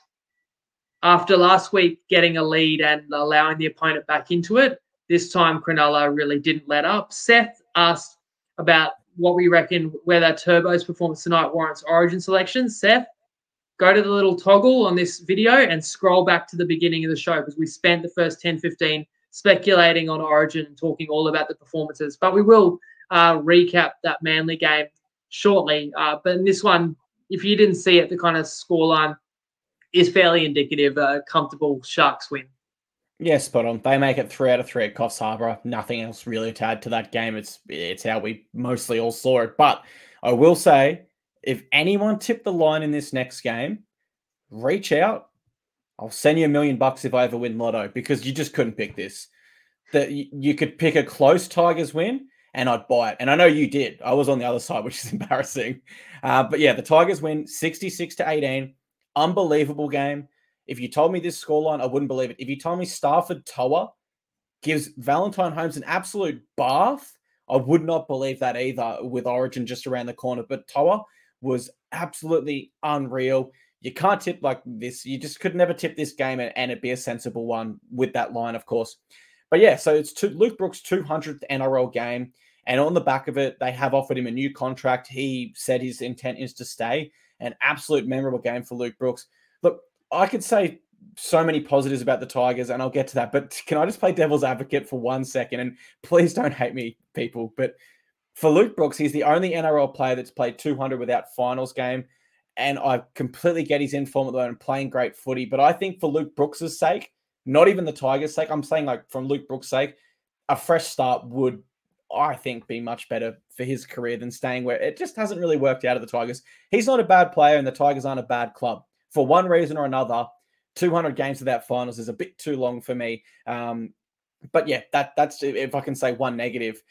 after last week getting a lead and allowing the opponent back into it, this time Cronulla really didn't let up. Seth asked about what we reckon whether Turbo's performance tonight warrants Origin selection. Seth, go to the little toggle on this video and scroll back to the beginning of the show, because we spent the first 10, 15 speculating on Origin and talking all about the performances. But we will recap that Manly game shortly. But in this one, if you didn't see it, the kind of scoreline is fairly indicative. A comfortable Sharks win. Yeah, spot on. They make it 3 out of 3 at Coffs Harbour. Nothing else really to add to that game. It's how we mostly all saw it. But I will say, if anyone tipped the line in this next game, reach out. I'll send you $1 million if I ever win Lotto, because you just couldn't pick this. That you could pick a close Tigers win and I'd buy it. And I know you did. I was on the other side, which is embarrassing. But yeah, the Tigers win 66-18. Unbelievable game. If you told me this scoreline, I wouldn't believe it. If you told me Stafford Toa gives Valentine Holmes an absolute bath, I would not believe that either, with Origin just around the corner. But Toa was absolutely unreal. You can't tip like this. You just could never tip this game and it be a sensible one with that line, of course. But yeah, so it's Luke Brooks' 200th NRL game. And on the back of it, they have offered him a new contract. He said his intent is to stay. An absolute memorable game for Luke Brooks. Look, I could say so many positives about the Tigers, and I'll get to that. But can I just play devil's advocate for 1 second? And please don't hate me, people. But for Luke Brooks, he's the only NRL player that's played 200 without finals game. And I completely get his inform at the moment, playing great footy. But I think for Luke Brooks' sake, not even the Tigers' sake, I'm saying like from Luke Brooks' sake, a fresh start would, I think, be much better for his career than staying where it just hasn't really worked out at the Tigers. He's not a bad player and the Tigers aren't a bad club. For one reason or another, 200 games without finals is a bit too long for me. But yeah, that's, if I can say one negative.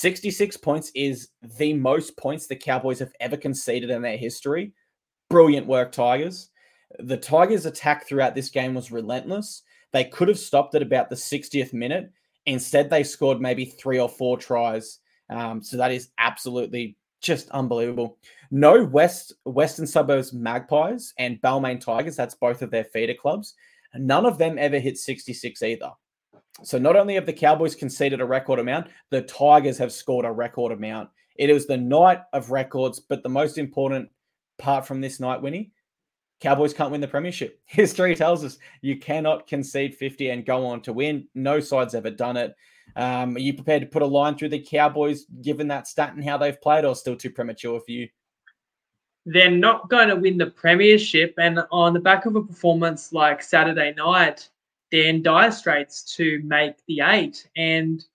66 points is the most points the Cowboys have ever conceded in their history. Brilliant work, Tigers. The Tigers' attack throughout this game was relentless. They could have stopped at about the 60th minute. Instead, they scored maybe 3 or 4 tries. So that is absolutely just unbelievable. No Western Suburbs Magpies and Balmain Tigers, that's both of their feeder clubs. None of them ever hit 66 either. So not only have the Cowboys conceded a record amount, the Tigers have scored a record amount. It was the night of records, but the most important part from this night, Winnie, Cowboys can't win the premiership. History tells us you cannot concede 50 and go on to win. No side's ever done it. Are you prepared to put a line through the Cowboys, given that stat and how they've played, or still too premature for you? They're not going to win the premiership. And on the back of a performance like Saturday night, they're in dire straits to make the 8. And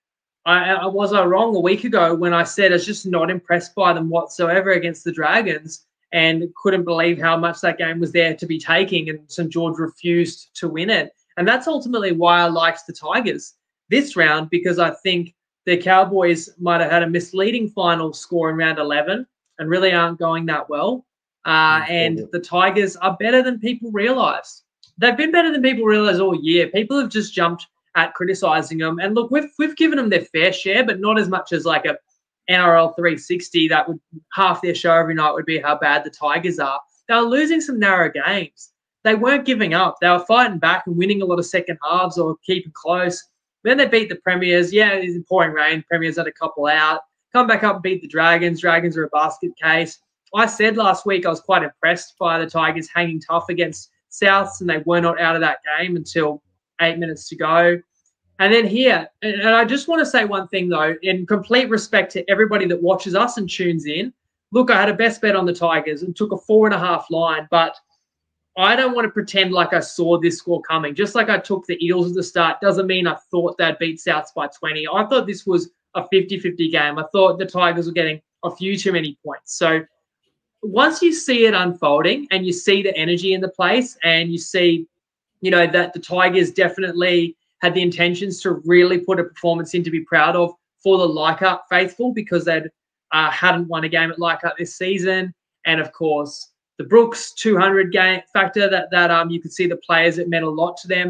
I was wrong a week ago when I said I was just not impressed by them whatsoever against the Dragons, and couldn't believe how much that game was there to be taking, and St. George refused to win it. And that's ultimately why I liked the Tigers this round, because I think the Cowboys might have had a misleading final score in round 11 and really aren't going that well. And the Tigers are better than people realise. They've been better than people realise all year. People have just jumped at criticising them. And look, we've given them their fair share, but not as much as like a NRL 360 that would half their show every night would be how bad the Tigers are. They were losing some narrow games. They weren't giving up. They were fighting back and winning a lot of second halves or keeping close. Then they beat the Premiers. Yeah, it is pouring rain. Premiers had a couple out. Come back up and beat the Dragons. Dragons are a basket case. I said last week I was quite impressed by the Tigers hanging tough against Souths, and they were not out of that game until 8 minutes to go. And then here, and I just want to say one thing, though, in complete respect to everybody that watches us and tunes in. Look, I had a best bet on the Tigers and took a 4.5 line, but I don't want to pretend like I saw this score coming. Just like I took the Eels at the start doesn't mean I thought they'd beat Souths by 20. I thought this was a 50-50 game. I thought the Tigers were getting a few too many points. So once you see it unfolding and you see the energy in the place and you see, that the Tigers definitely had the intentions to really put a performance in to be proud of for the Leichhardt faithful, because they'd hadn't won a game at Leichhardt this season. And, of course, the Brooks 200 game factor that you could see the players, it meant a lot to them.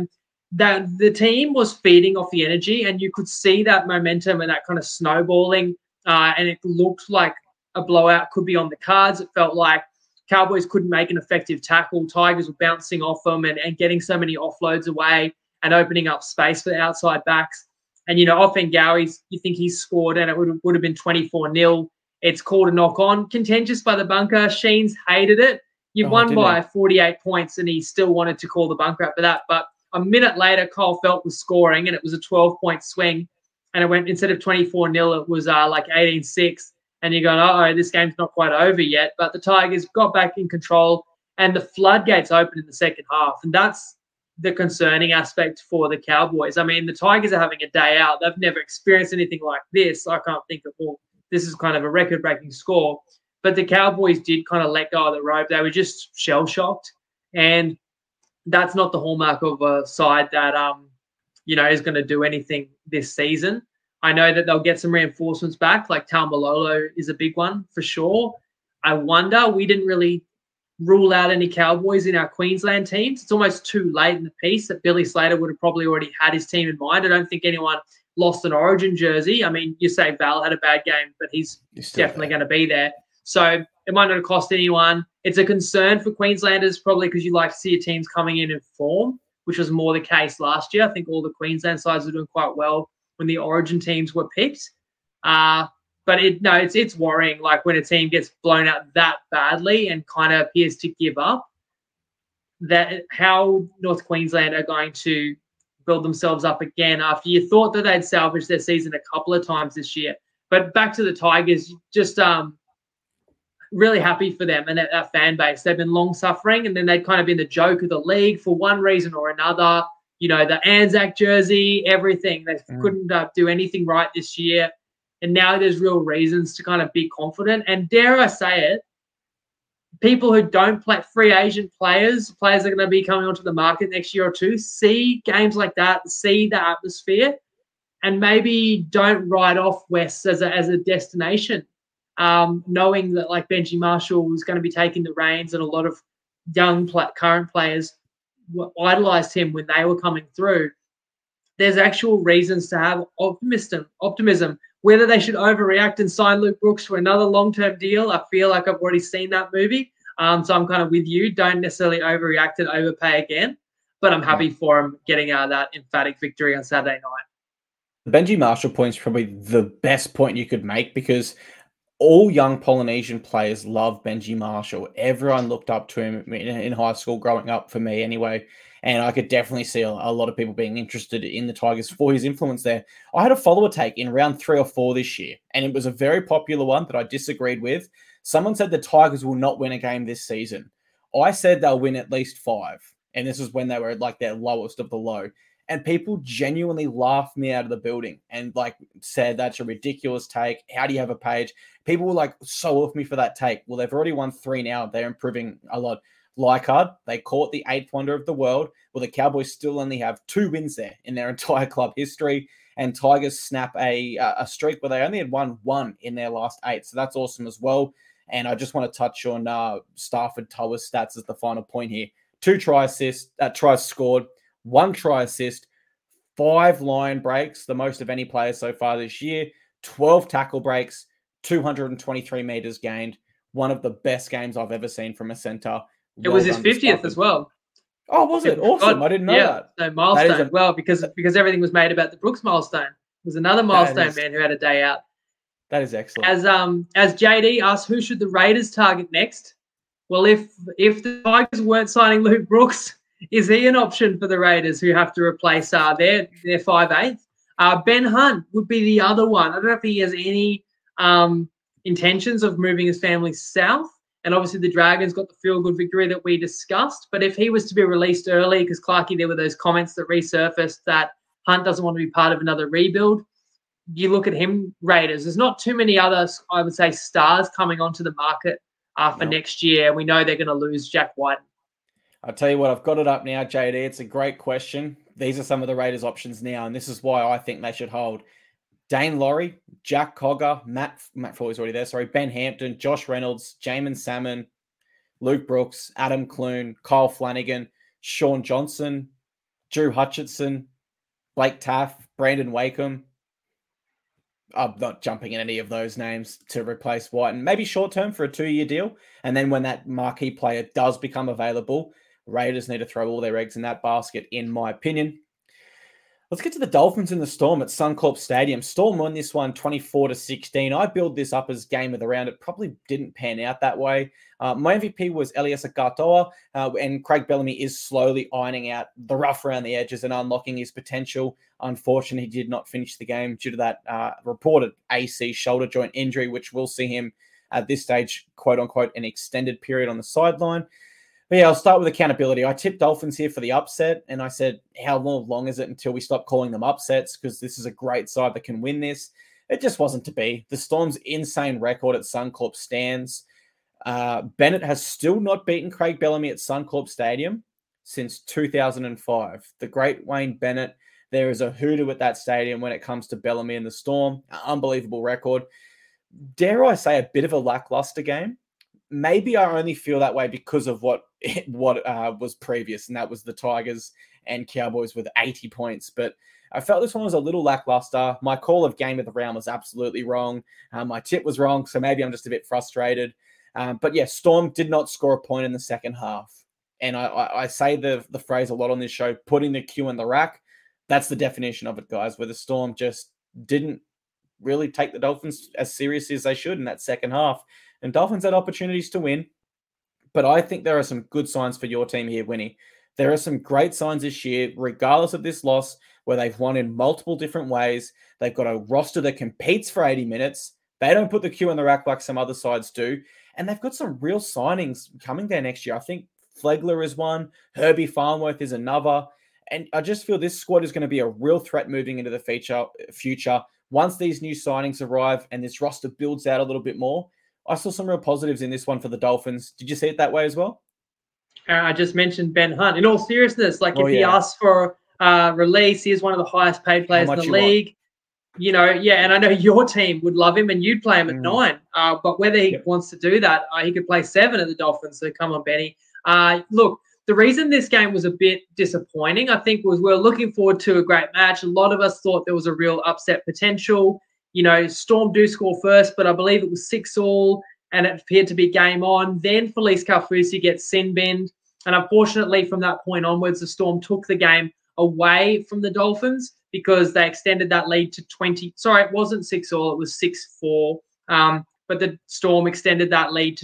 that the team was feeding off the energy, and you could see that momentum and that kind of snowballing. And it looked like a blowout could be on the cards. It felt like Cowboys couldn't make an effective tackle. Tigers were bouncing off them and getting so many offloads away and opening up space for the outside backs. And, off Ngaui's, you think he's scored and it would have been 24-0. It's called a knock on. Contentious by the bunker. Sheens hated it. You've won by 48 points and he still wanted to call the bunker up for that. But a minute later, Kyle Feldt was scoring and it was a 12-point swing. And it went, instead of 24-0, it was like 18-6. And you're going, oh, this game's not quite over yet. But the Tigers got back in control and the floodgates opened in the second half. And that's the concerning aspect for the Cowboys. I mean, the Tigers are having a day out. They've never experienced anything like this. I can't think of, well, this is kind of a record-breaking score. But the Cowboys did kind of let go of the rope. They were just shell-shocked. And that's not the hallmark of a side that, is going to do anything this season. I know that they'll get some reinforcements back, like Taumalolo is a big one for sure. I wonder, we didn't really rule out any Cowboys in our Queensland teams. It's almost too late in the piece that Billy Slater would have probably already had his team in mind. I don't think anyone lost an Origin jersey. I mean, you say Val had a bad game, but he's definitely going to be there. So it might not have cost anyone. It's a concern for Queenslanders probably because you like to see your teams coming in form, which was more the case last year. I think all the Queensland sides were doing quite well when the Origin teams were picked. But it's worrying, like when a team gets blown out that badly and kind of appears to give up, that how North Queensland are going to build themselves up again after you thought that they'd salvaged their season a couple of times this year. But back to the Tigers, just really happy for them and that fan base. They've been long suffering and then they've kind of been the joke of the league for one reason or another. The Anzac jersey, everything. They couldn't do anything right this year. And now there's real reasons to kind of be confident. And dare I say it, people who don't play, free agent players that are going to be coming onto the market next year or two, see games like that, see the atmosphere, and maybe don't write off West as a destination, knowing that like Benji Marshall was going to be taking the reins and a lot of young current players idolized him when they were coming through. There's actual reasons to have optimism. Whether they should overreact and sign Luke Brooks to another long-term deal, I feel like I've already seen that movie. So I'm kind of with you. Don't necessarily overreact and overpay again. But I'm happy for him getting that emphatic victory on Saturday night. The Benji Marshall point is probably the best point you could make because all young Polynesian players love Benji Marshall. Everyone looked up to him in high school growing up, for me anyway. And I could definitely see a lot of people being interested in the Tigers for his influence there. I had a follower take in round 3 or 4 this year, and it was a very popular one that I disagreed with. Someone said the Tigers will not win a game this season. I said they'll win at least 5, and this is when they were at like their lowest of the low. And people genuinely laughed me out of the building and like said, that's a ridiculous take. How do you have a page? People were like so off me for that take. Well, they've already won 3 now. They're improving a lot. Leichhardt, they caught the 8th wonder of the world. Well, the Cowboys still only have 2 wins there in their entire club history. And Tigers snap a streak where they only had won 1 in their last 8. So that's awesome as well. And I just want to touch on Stafford Toa's stats as the final point here. 2 tries scored, 1 try assist, 5 line breaks, the most of any player so far this year, 12 tackle breaks, 223 meters gained. One of the best games I've ever seen from a center. It was his 50th as well. Oh, was it? Awesome. I didn't know that. No, milestone. Well, because everything was made about the Brooks milestone. It was another milestone man who had a day out. That is excellent. As JD asked, who should the Raiders target next? Well, if the Tigers weren't signing Luke Brooks, is he an option for the Raiders who have to replace their 5'8"? Ben Hunt would be the other one. I don't know if he has any intentions of moving his family south. And obviously the Dragons got the feel-good victory that we discussed. But if he was to be released early, because Clarkey, there were those comments that resurfaced that Hunt doesn't want to be part of another rebuild, you look at him, Raiders. There's not too many other, I would say, stars coming onto the market for next year. We know they're going to lose Jack White. I'll tell you what, I've got it up now, JD. It's a great question. These are some of the Raiders' options now, and this is why I think they should hold. Dane Laurie, Jack Cogger, Matt Foley's already there, sorry, Ben Hampton, Josh Reynolds, Jamin Salmon, Luke Brooks, Adam Clune, Kyle Flanagan, Sean Johnson, Drew Hutchinson, Blake Taff, Brandon Wakeham. I'm not jumping in any of those names to replace White, and maybe short term for a 2-year deal. And then when that marquee player does become available, Raiders need to throw all their eggs in that basket, in my opinion. Let's get to the Dolphins and the Storm at Suncorp Stadium. Storm won this one 24-16. I build this up as game of the round. It probably didn't pan out that way. My MVP was Eliesa Katoa, and Craig Bellamy is slowly ironing out the rough around the edges and unlocking his potential. Unfortunately, he did not finish the game due to that reported AC shoulder joint injury, which will see him at this stage, quote unquote, an extended period on the sideline. But yeah, I'll start with accountability. I tipped Dolphins here for the upset, and I said, how long is it until we stop calling them upsets? Because this is a great side that can win this. It just wasn't to be. The Storm's insane record at Suncorp stands. Bennett has still not beaten Craig Bellamy at Suncorp Stadium since 2005. The great Wayne Bennett. There is a hoodoo at that stadium when it comes to Bellamy and the Storm. Unbelievable record. Dare I say a bit of a lackluster game? Maybe I only feel that way because of what was previous, and that was the Tigers and Cowboys with 80 points. But I felt this one was a little lackluster. My call of game of the round was absolutely wrong. My tip was wrong, so maybe I'm just a bit frustrated. But yeah, Storm did not score a point in the second half. And I say the phrase a lot on this show, putting the Q in the rack. That's the definition of it, guys, where the Storm just didn't really take the Dolphins as seriously as they should in that second half. And Dolphins had opportunities to win. But I think there are some good signs for your team here, Winnie. There are some great signs this year, regardless of this loss, where they've won in multiple different ways. They've got a roster that competes for 80 minutes. They don't put the Q in the rack like some other sides do. And they've got some real signings coming there next year. I think Flegler is one. Herbie Farnworth is another. And I just feel this squad is going to be a real threat moving into the future. Once these new signings arrive and this roster builds out a little bit more, I saw some real positives in this one for the Dolphins. Did you see it that way as well? I just mentioned Ben Hunt. In all seriousness, if he asks for release, he is one of the highest paid players in the league. And I know your team would love him and you'd play him at 9. But whether he wants to do that, he could play 7 at the Dolphins. So come on, Benny. Look, the reason this game was a bit disappointing, I think, was we were looking forward to a great match. A lot of us thought there was a real upset potential. Storm do score first, but I believe it was 6-all, and it appeared to be game on. Then Felice Kaufusi gets sin-binned, and unfortunately from that point onwards, the Storm took the game away from the Dolphins because they extended that lead to 20. Sorry, it wasn't 6-all, it was 6-4. But the Storm extended that lead to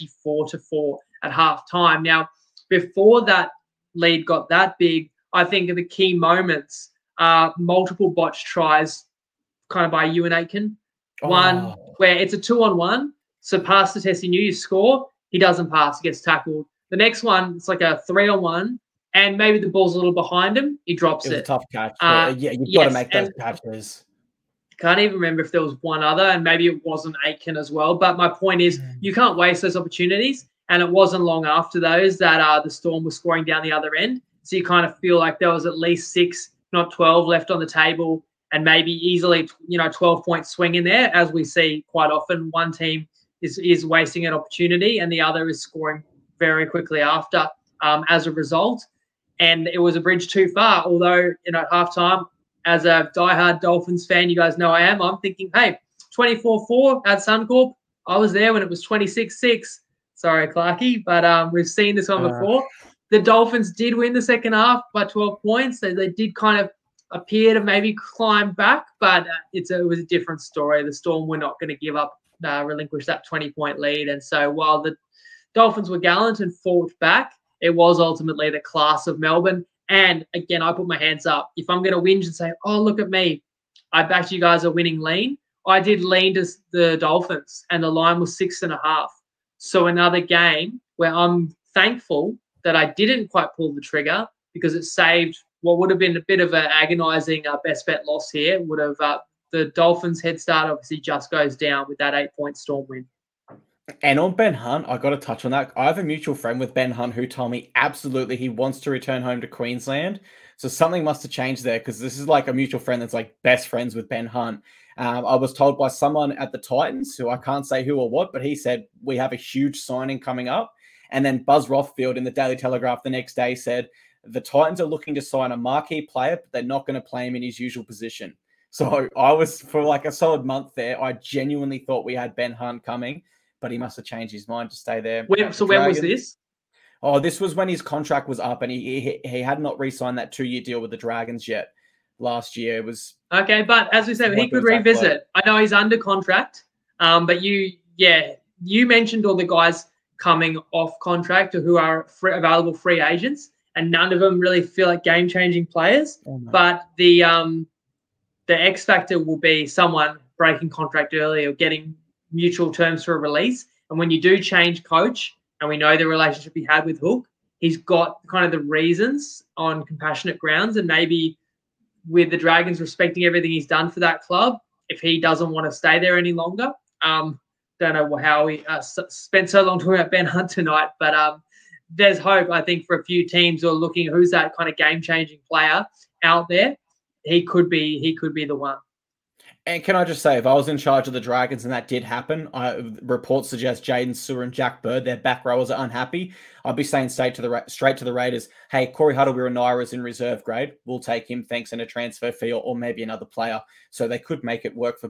24-4 at halftime. Now, before that lead got that big, I think of the key moments, multiple botched tries kind of by Ewan Aitken. One where it's a 2-on-1. So pass to Tessie New, you score. He doesn't pass. He gets tackled. The next one, it's like a 3-on-1. And maybe the ball's a little behind him. He drops it. It was a tough catch. You've got to make those catches. Can't even remember if there was one other, and maybe it wasn't Aitken as well. But my point is, you can't waste those opportunities. And it wasn't long after those that the Storm was scoring down the other end. So you kind of feel like there was at least 6, not 12, left on the table, and maybe easily 12-point swing in there, as we see quite often. One team is wasting an opportunity, and the other is scoring very quickly after as a result. And it was a bridge too far. Although at halftime, as a diehard Dolphins fan, you guys know I am. I'm thinking, hey, 24-4 at Suncorp. I was there when it was 26-6. Sorry, Clarkie, but we've seen this one before. The Dolphins did win the second half by 12 points. So they did kind of appear to maybe climb back, but it was a different story. The Storm were not going to give up, relinquish that 20-point lead. And so while the Dolphins were gallant and fought back, it was ultimately the class of Melbourne. And again, I put my hands up. If I'm going to whinge and say, oh, look at me, I backed you guys are winning lean, I did lean to the Dolphins, and the line was 6.5. So another game where I'm thankful that I didn't quite pull the trigger because it saved what would have been a bit of an agonising best bet loss here. Would have the Dolphins' head start obviously just goes down with that 8-point Storm win. And on Ben Hunt, I got to touch on that. I have a mutual friend with Ben Hunt who told me absolutely he wants to return home to Queensland. So something must have changed there because this is like a mutual friend that's like best friends with Ben Hunt. I was told by someone at the Titans, who I can't say who or what, but he said, we have a huge signing coming up. And then Buzz Rothfield in the Daily Telegraph the next day said, the Titans are looking to sign a marquee player, but they're not going to play him in his usual position. So I was, for like a solid month there, I genuinely thought we had Ben Hunt coming, but he must have changed his mind to stay there. When was this? Oh, this was when his contract was up, and he had not re-signed that 2-year deal with the Dragons yet. Last year it was okay, but as we said, he could revisit. I know he's under contract, but you mentioned all the guys coming off contract or who are available free agents, and none of them really feel like game-changing players. Oh, no. But the X factor will be someone breaking contract early or getting mutual terms for a release. And when you do change coach, and we know the relationship he had with Hook, he's got kind of the reasons on compassionate grounds, and maybe with the Dragons respecting everything he's done for that club, if he doesn't want to stay there any longer, don't know how he spent so long talking about Ben Hunt tonight, but there's hope, I think, for a few teams who are looking at who's that kind of game-changing player out there. He could be the one. And can I just say, if I was in charge of the Dragons and that did happen, reports suggest Jaden Sewer and Jack Bird, their back rowers, are unhappy. I'd be saying straight to the Raiders, hey, Corey Huddle-Wirranira is in reserve grade. We'll take him, thanks, and a transfer fee or maybe another player. So they could make it work for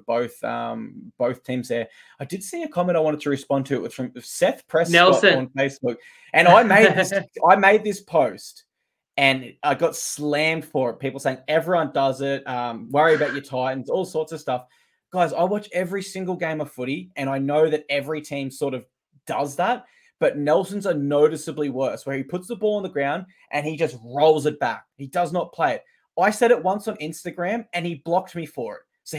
both teams there. I did see a comment I wanted to respond to. It was from Seth Prescott on Facebook. And I made this post. And I got slammed for it. People saying everyone does it. Worry about your Titans, all sorts of stuff. Guys, I watch every single game of footy, and I know that every team sort of does that. But Nelson's are noticeably worse, where he puts the ball on the ground and he just rolls it back. He does not play it. I said it once on Instagram, and he blocked me for it. So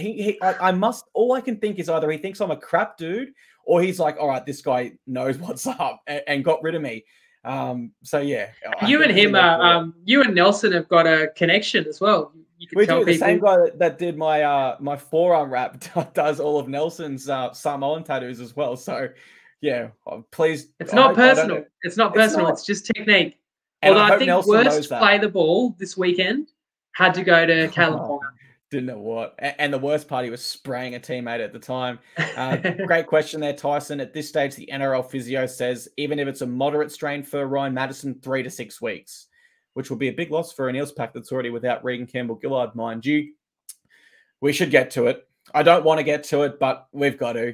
all I can think is either he thinks I'm a crap dude, or he's like, all right, this guy knows what's up, and got rid of me. So yeah, you and Nelson have got a connection as well. We do. The same guy that did my forearm wrap does all of Nelson's Samoan tattoos as well. So yeah, please. It's not personal. It's not personal. It's just technique. And although I think Nelson worst play the ball this weekend had to go to Kalyn Ponga. Didn't know what. And the worst part, he was spraying a teammate at the time. Great question there, Tyson. At this stage, the NRL physio says even if it's a moderate strain for Ryan Madison, 3 to 6 weeks, which will be a big loss for an Eels pack that's already without Regan Campbell-Gillard, mind you. We should get to it. I don't want to get to it, but we've got to.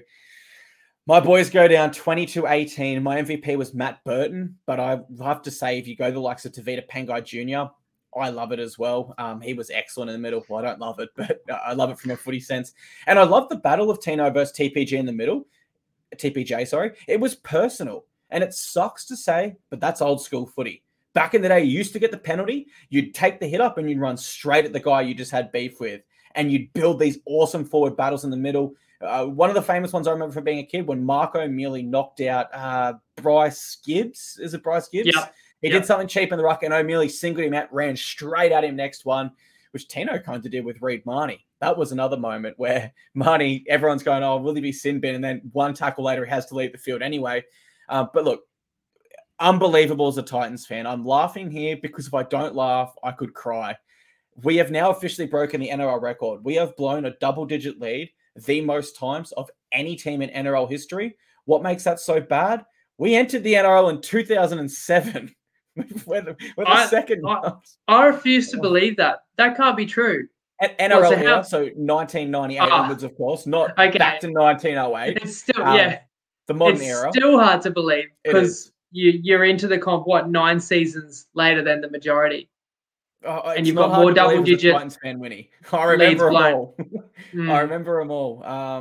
My boys go down 20-18. My MVP was Matt Burton, but I have to say, if you go the likes of Tavita Pangai Jr., I love it as well. He was excellent in the middle. Well, I don't love it, but I love it from a footy sense. And I love the battle of Tino versus TPG in the middle. TPJ, sorry. It was personal. And it sucks to say, but that's old school footy. Back in the day, you used to get the penalty. You'd take the hit up and you'd run straight at the guy you just had beef with. And you'd build these awesome forward battles in the middle. One of the famous ones I remember from being a kid when Marco Mealy knocked out Bryce Gibbs. Is it Bryce Gibbs? Yeah. He did something cheap in the ruck, and O'Mealy singled him out, ran straight at him next one, which Tino kind of did with Reed Marnie. That was another moment where Marnie, everyone's going, oh, will he be sin bin? And then one tackle later, he has to leave the field anyway. But look, unbelievable as a Titans fan. I'm laughing here because if I don't laugh, I could cry. We have now officially broken the NRL record. We have blown a double-digit lead the most times of any team in NRL history. What makes that so bad? We entered the NRL in 2007. We're the second. I refuse to believe that. That can't be true. At NRL era, so 1998 onwards, of course, not back to 1908. It's still, the modern era. It's still hard to believe because you're into the comp, 9 seasons later than the majority. And you've got more double-digit Titans fan Winnie. I remember them all. I remember them all.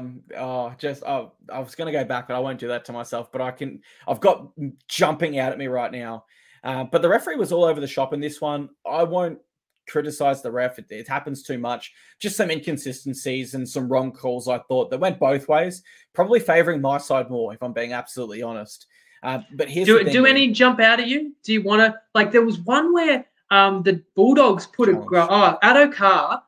I was going to go back, but I won't do that to myself. But I've got jumping out at me right now. But the referee was all over the shop in this one. I won't criticize the ref. It happens too much. Just some inconsistencies and some wrong calls, I thought, that went both ways, probably favoring my side more, if I'm being absolutely honest. But here's the thing. Do any jump out at you? Do you want to, there was one where the Bulldogs put Addo Carr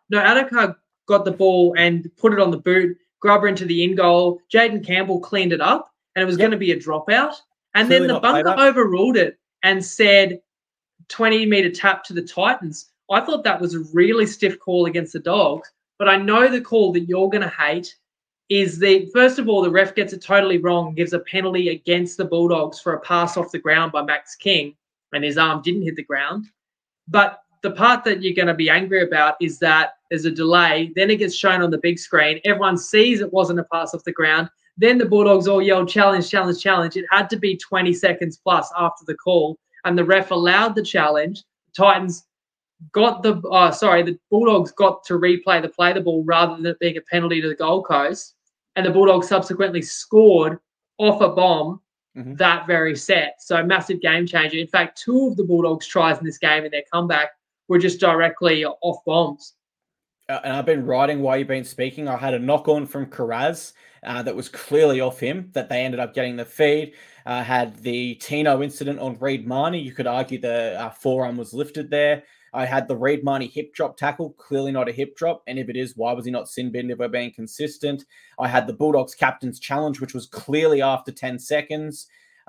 got the ball and put it on the boot, Grubber into the in goal. Jaden Campbell cleaned it up, and it was going to be a dropout. And clearly then the bunker overruled it and said 20-meter tap to the Titans. I thought that was a really stiff call against the Dogs, but I know the call that you're going to hate is first of all, the ref gets it totally wrong, gives a penalty against the Bulldogs for a pass off the ground by Max King, and his arm didn't hit the ground. But the part that you're going to be angry about is that there's a delay. Then it gets shown on the big screen. Everyone sees it wasn't a pass off the ground. Then the Bulldogs all yelled, challenge, challenge, challenge. It had to be 20 seconds plus after the call, and the ref allowed the challenge. The Titans got the Bulldogs got to replay the ball rather than it being a penalty to the Gold Coast. And the Bulldogs subsequently scored off a bomb that very set. So massive game changer. In fact, 2 of the Bulldogs' tries in this game in their comeback were just directly off bombs. And I've been writing while you've been speaking. I had a knock-on from Karaz that was clearly off him, that they ended up getting the feed. Had the Tino incident on Reed Marnie. You could argue the forearm was lifted there. I had the Reed Marnie hip drop tackle, clearly not a hip drop. And if it is, why was he not sin binned if we're being consistent? I had the Bulldogs captain's challenge, which was clearly after 10 seconds.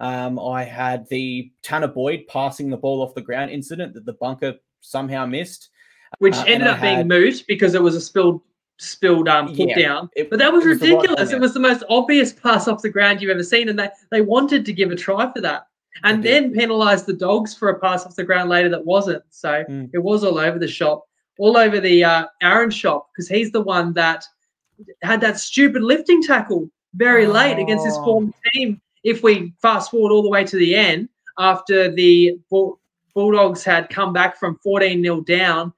I had the Tanner Boyd passing the ball off the ground incident that the bunker somehow missed. Which ended up being moot because it was a spilled put down. But that was ridiculous. It was the most obvious pass off the ground you've ever seen. And they wanted to give a try for that. And then penalised the Dogs for a pass off the ground later that wasn't. So it was all over the shop, all over the Aaron shop, because he's the one that had that stupid lifting tackle very late against his former team. If we fast forward all the way to the end, after the Bulldogs had come back from 14-0 down,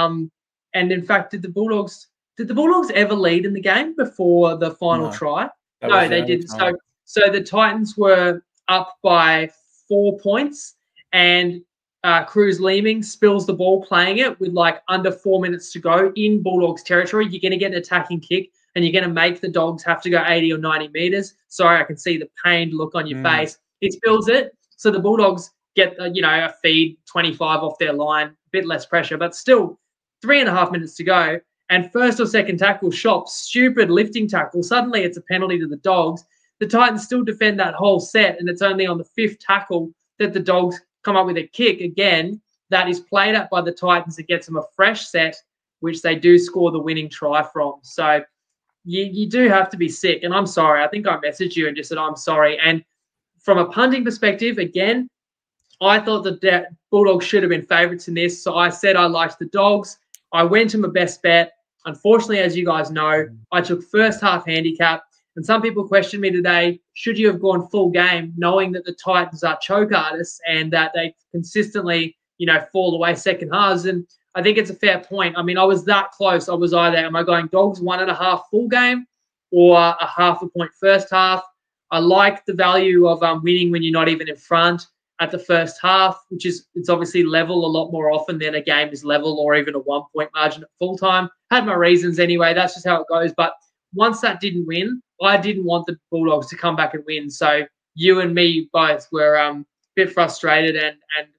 and in fact, did the Bulldogs ever lead in the game before the final try? No, they didn't. So the Titans were up by 4 points, and Cruz Leeming spills the ball playing it with like under 4 minutes to go in Bulldogs territory. You're going to get an attacking kick, and you're going to make the Dogs have to go 80 or 90 meters. Sorry, I can see the pained look on your face. He spills it, so the Bulldogs get a feed 25 off their line, a bit less pressure, but still 3.5 minutes to go. And first or second tackle, Shop, stupid lifting tackle. Suddenly it's a penalty to the Dogs. The Titans still defend that whole set, and it's only on the 5th tackle that the Dogs come up with a kick again that is played at by the Titans and gets them a fresh set, which they do score the winning try from. So you do have to be sick. And I'm sorry. I think I messaged you and just said, I'm sorry. And from a punting perspective, again, I thought the Bulldogs should have been favourites in this. So I said I liked the Dogs. I went to my best bet. Unfortunately, as you guys know, I took first half handicap. And some people questioned me today, should you have gone full game, knowing that the Titans are choke artists and that they consistently, fall away second halves? And I think it's a fair point. I mean, I was that close. I was either, am I going Dogs 1.5 full game or a half a point first half? I like the value of winning when you're not even in front at the first half, it's obviously level a lot more often than a game is level or even a 1 point margin at full time. Had my reasons anyway. That's just how it goes. But once that didn't win, I didn't want the Bulldogs to come back and win. So you and me both were a bit frustrated and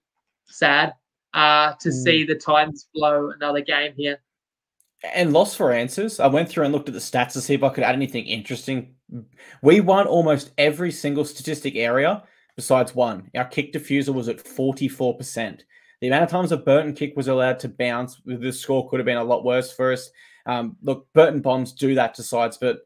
sad to see the Titans blow another game here. And lost for answers. I went through and looked at the stats to see if I could add anything interesting. We won almost every single statistic area besides one. Our kick diffuser was at 44%. The amount of times a Burton kick was allowed to bounce, the score could have been a lot worse for us. Look, Burton bombs do that to sides, but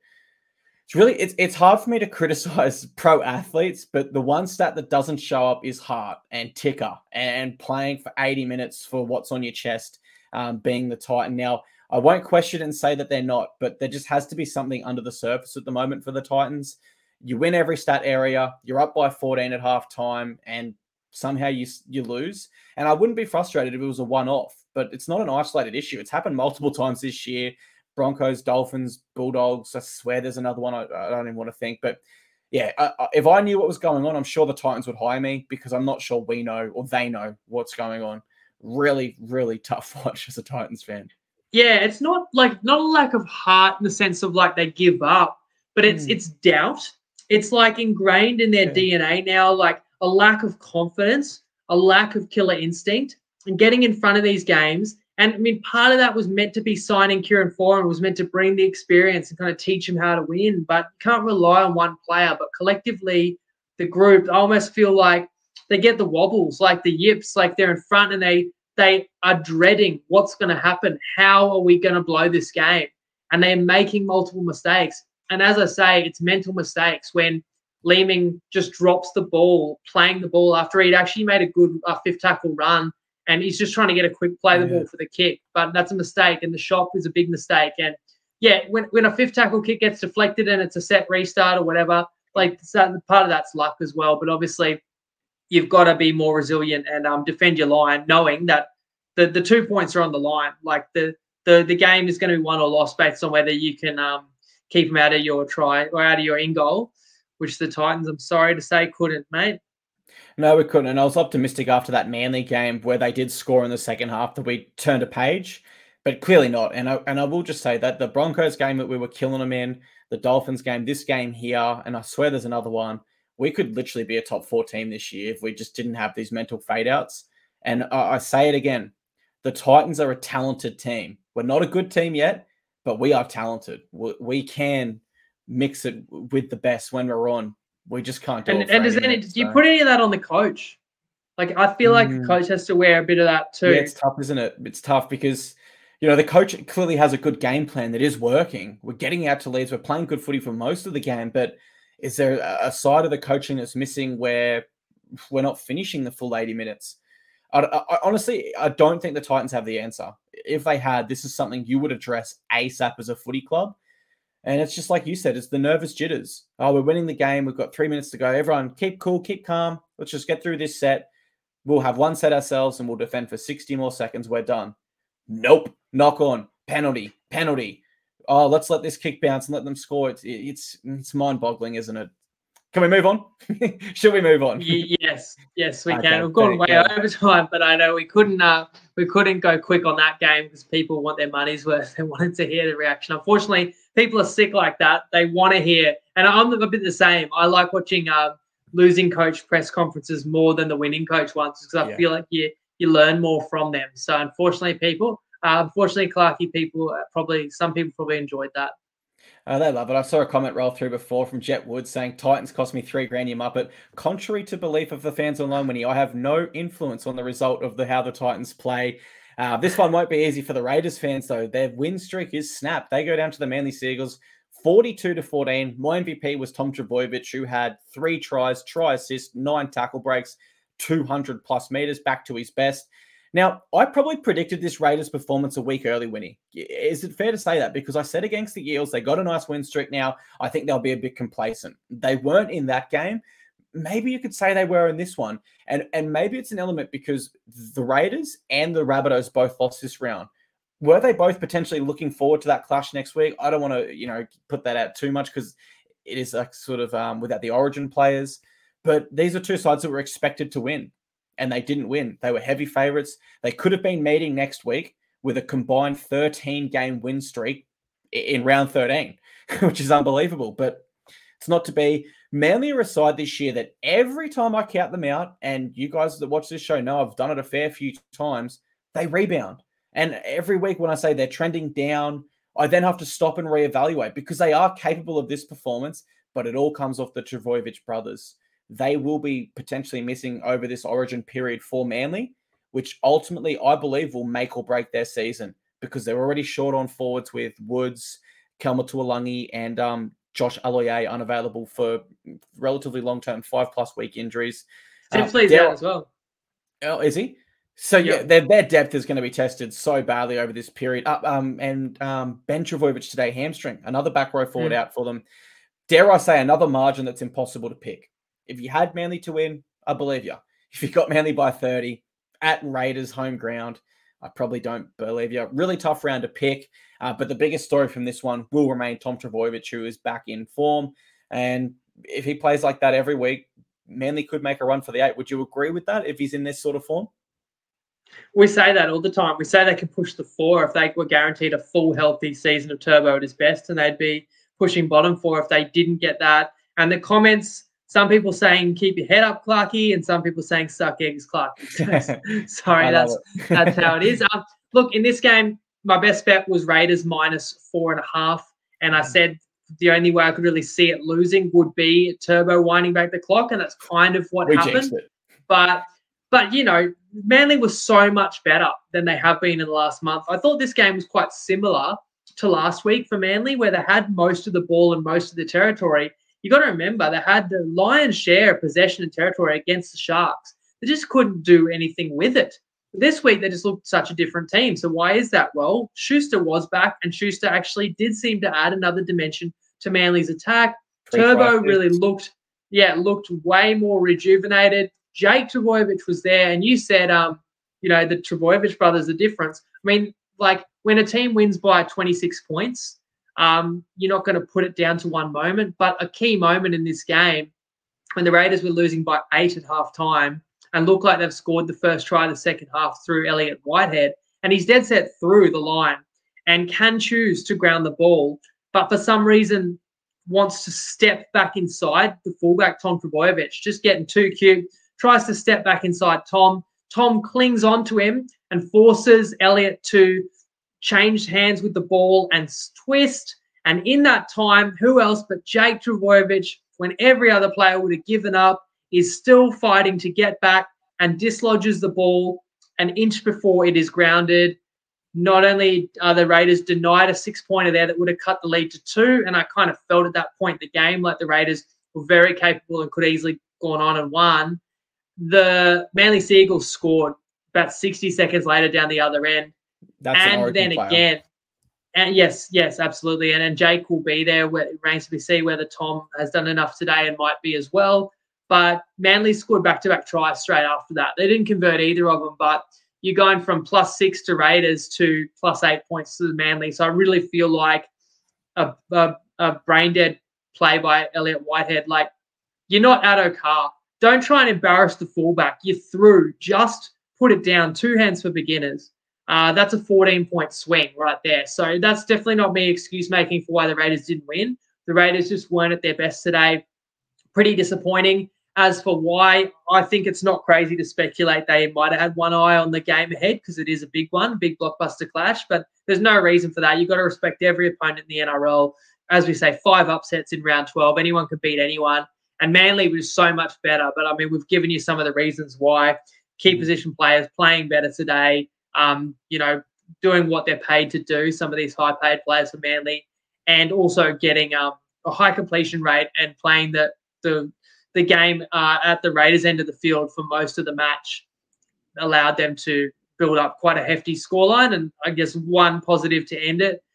it's hard for me to criticize pro athletes, but the one stat that doesn't show up is heart and ticker and playing for 80 minutes for what's on your chest, being the Titan. Now, I won't question and say that they're not, but there just has to be something under the surface at the moment for the Titans. You win every stat area, you're up by 14 at halftime, and somehow you lose. And I wouldn't be frustrated if it was a one-off, but it's not an isolated issue. It's happened multiple times this year. Broncos, Dolphins, Bulldogs. I swear there's another one I don't even want to think. But yeah, if I knew what was going on, I'm sure the Titans would hire me because I'm not sure we know or they know what's going on. Really, really tough watch as a Titans fan. Yeah, it's not a lack of heart in the sense of like they give up, but it's doubt. It's like ingrained in their DNA now, like a lack of confidence, a lack of killer instinct, and getting in front of these games. And I mean, part of that was meant to be signing Kieran Foran, was meant to bring the experience and kind of teach him how to win. But you can't rely on one player. But collectively, the group, I almost feel like they get the wobbles, like the yips, like they're in front and they are dreading what's going to happen. How are we going to blow this game? And they're making multiple mistakes. And as I say, it's mental mistakes when Leeming just drops the ball, playing the ball after he'd actually made a good 5th tackle run and he's just trying to get a quick play the ball for the kick. But that's a mistake, and the shot is a big mistake. And yeah, when a fifth tackle kick gets deflected and it's a set restart or whatever, like part of that's luck as well. But obviously, you've got to be more resilient and defend your line, knowing that the 2 points are on the line. Like the game is going to be won or lost based on whether you can keep them out of your try or out of your in goal, which the Titans, I'm sorry to say, couldn't, mate. No, we couldn't. And I was optimistic after that Manly game where they did score in the second half that we turned a page, but clearly not. And I will just say that the Broncos game that we were killing them in, the Dolphins game, this game here, and I swear there's another one, we could literally be a top 4 team this year if we just didn't have these mental fade outs. And I say it again, the Titans are a talented team. We're not a good team yet, but we are talented. We can mix it with the best when we're on. We just can't do it. And do you put any of that on the coach? Like, I feel like the coach has to wear a bit of that too. Yeah, it's tough, isn't it? It's tough because, the coach clearly has a good game plan that is working. We're getting out to leads. We're playing good footy for most of the game, but is there a side of the coaching that's missing where we're not finishing the full 80 minutes? I honestly, I don't think the Titans have the answer. If they had, this is something you would address ASAP as a footy club. And it's just like you said, it's the nervous jitters. Oh, we're winning the game. We've got 3 minutes to go. Everyone keep cool, keep calm. Let's just get through this set. We'll have one set ourselves and we'll defend for 60 more seconds. We're done. Nope. Knock on. Penalty. Oh, let's let this kick bounce and let them score. It's mind-boggling, isn't it? Can we move on? Should we move on? Yes, we can. We've gone way over time, but I know we couldn't go quick on that game because people want their money's worth. They wanted to hear the reaction. Unfortunately, people are sick like that. They want to hear, and I'm a bit the same. I like watching losing coach press conferences more than the winning coach ones because I feel like you learn more from them. So unfortunately, Clarkie, some people probably enjoyed that. They love it. I saw a comment roll through before from Jet Wood saying, Titans cost me $3,000, you muppet. Contrary to belief of the fans online, Winnie, I have no influence on the result of how the Titans play. This one won't be easy for the Raiders fans, though. Their win streak is snapped. They go down to the Manly Seagulls 42-14. My MVP was Tom Trbojevic, who had 3 tries, try assist, 9 tackle breaks, 200 plus meters, back to his best. Now, I probably predicted this Raiders performance a week early, Winnie. Is it fair to say that? Because I said against the Eels, they got a nice win streak now. I think they'll be a bit complacent. They weren't in that game. Maybe you could say they were in this one. And maybe it's an element because the Raiders and the Rabbitohs both lost this round. Were they both potentially looking forward to that clash next week? I don't want to, put that out too much because it is like sort of without the origin players. But these are two sides that were expected to win. And they didn't win. They were heavy favorites. They could have been meeting next week with a combined 13-game win streak in round 13, which is unbelievable. But it's not to be. Manly are a side this year that every time I count them out, and you guys that watch this show know I've done it a fair few times, they rebound. And every week when I say they're trending down, I then have to stop and reevaluate because they are capable of this performance, but it all comes off the Trbojevic brothers. They will be potentially missing over this origin period for Manly, which ultimately I believe will make or break their season because they're already short on forwards with Woods, Kelma Tuolangi, and Josh Aloiai unavailable for relatively long-term 5+ week injuries. Simply's out as well. Oh, is he? So yeah, their depth is going to be tested so badly over this period. Ben Trbojevic today, hamstring, another back row forward out for them. Dare I say another margin that's impossible to pick. If you had Manly to win, I believe you. If you got Manly by 30 at Raiders home ground, I probably don't believe you. Really tough round to pick. But the biggest story from this one will remain Tom Trbojevic, who is back in form. And if he plays like that every week, Manly could make a run for the 8. Would you agree with that if he's in this sort of form? We say that all the time. We say they could push the 4 if they were guaranteed a full healthy season of Turbo at his best, and they'd be pushing bottom 4 if they didn't get that. And the comments, some people saying keep your head up, Clarkie, and some people saying suck eggs, Clarkie. Sorry, that's how it is. Look, in this game, my best bet was Raiders -4.5, and I said the only way I could really see it losing would be Turbo winding back the clock, and that's kind of what happened. But Manly was so much better than they have been in the last month. I thought this game was quite similar to last week for Manly, where they had most of the ball and most of the territory. You got to remember they had the lion's share of possession and territory against the Sharks. They just couldn't do anything with it. This week, they just looked such a different team. So why is that? Well, Schuster was back, and Schuster actually did seem to add another dimension to Manly's attack. Turbo really looked way more rejuvenated. Jake Trbojevic was there, and you said, the Trbojevic brothers, the difference. I mean, like when a team wins by 26 points, you're not going to put it down to one moment. But a key moment in this game, when the Raiders were losing by 8 at halftime and look like they've scored the first try of the second half through Elliott Whitehead, and he's dead set through the line and can choose to ground the ball, but for some reason wants to step back inside the fullback, Tom Trbojevic, just getting too cute, tries to step back inside Tom. Tom clings onto him and forces Elliott to change hands with the ball and twist. And in that time, who else but Jake Trbojevic, when every other player would have given up, is still fighting to get back and dislodges the ball an inch before it is grounded. Not only are the Raiders denied a 6-pointer there that would have cut the lead to 2, and I kind of felt at that point in the game like the Raiders were very capable and could easily gone on and won. The Manly Seagulls scored about 60 seconds later down the other end. That's and then player. Again, and yes, absolutely. And Jake will be there. It remains to be seen whether Tom has done enough today and might be as well. But Manly scored back-to-back tries straight after that. They didn't convert either of them, but you're going from +6 to Raiders to +8 points to the Manly. So I really feel like a brain-dead play by Elliott Whitehead. Like, you're not Addo Carr. Don't try and embarrass the fullback. You're through. Just put it down. 2 hands for beginners. That's a 14-point swing right there. So that's definitely not me excuse-making for why the Raiders didn't win. The Raiders just weren't at their best today. Pretty disappointing. As for why, I think it's not crazy to speculate they might have had one eye on the game ahead because it is a big one, big blockbuster clash, but there's no reason for that. You've got to respect every opponent in the NRL. As we say, 5 upsets in round 12. Anyone can beat anyone. And Manly was so much better. But, I mean, we've given you some of the reasons why. Key position players playing better today, doing what they're paid to do, some of these high-paid players for Manly, and also getting a high completion rate and playing the game at the Raiders end of the field for most of the match allowed them to build up quite a hefty scoreline. And I guess one positive to end it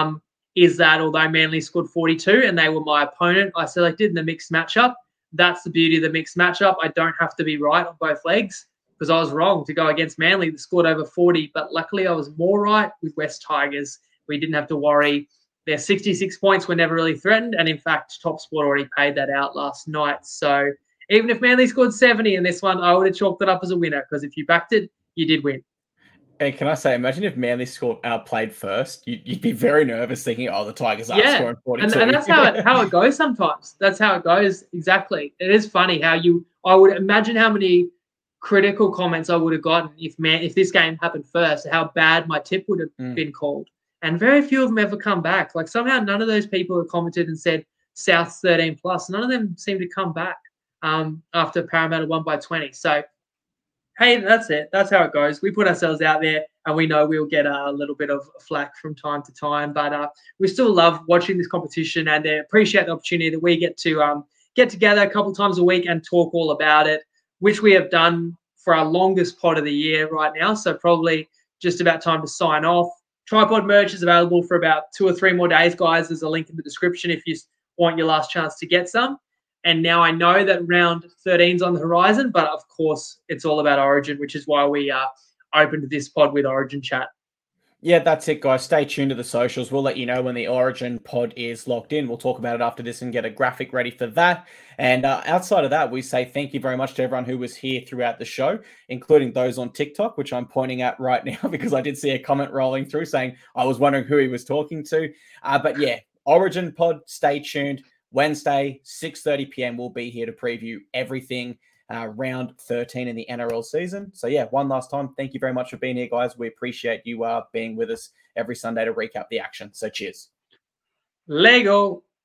is that although Manly scored 42 and they were my opponent, I selected in the mixed matchup. That's the beauty of the mixed matchup. I don't have to be right on both legs because I was wrong to go against Manly that scored over 40. But luckily I was more right with West Tigers. We didn't have to worry. Their 66 points were never really threatened. And in fact, Top Sport already paid that out last night. So even if Manly scored 70 in this one, I would have chalked it up as a winner because if you backed it, you did win. And can I say, imagine if Manly played first, you'd be very nervous thinking, the Tigers are scoring 42. And that's how it goes sometimes. That's how it goes. Exactly. It is funny how I would imagine how many critical comments I would have gotten if this game happened first, how bad my tip would have been called. And very few of them ever come back. Like somehow none of those people have commented and said South's 13+. None of them seem to come back after Parramatta won by 20. So, hey, that's it. That's how it goes. We put ourselves out there and we know we'll get a little bit of flack from time to time. But we still love watching this competition and appreciate the opportunity that we get to get together a couple times a week and talk all about it, which we have done for our longest pod of the year right now. So probably just about time to sign off. Tripod merch is available for about 2 or 3 more days, guys. There's a link in the description if you want your last chance to get some. And now I know that round 13 is on the horizon, but of course it's all about Origin, which is why we opened this pod with Origin chat. Yeah, that's it, guys. Stay tuned to the socials. We'll let you know when the Origin pod is locked in. We'll talk about it after this and get a graphic ready for that. And outside of that, we say thank you very much to everyone who was here throughout the show, including those on TikTok, which I'm pointing at right now because I did see a comment rolling through saying I was wondering who he was talking to. But yeah, Origin pod, stay tuned. Wednesday, 6:30 p.m. We'll be here to preview everything round 13 in the NRL season. So yeah, one last time, thank you very much for being here, guys. We appreciate you being with us every Sunday to recap the action. So cheers. Lego.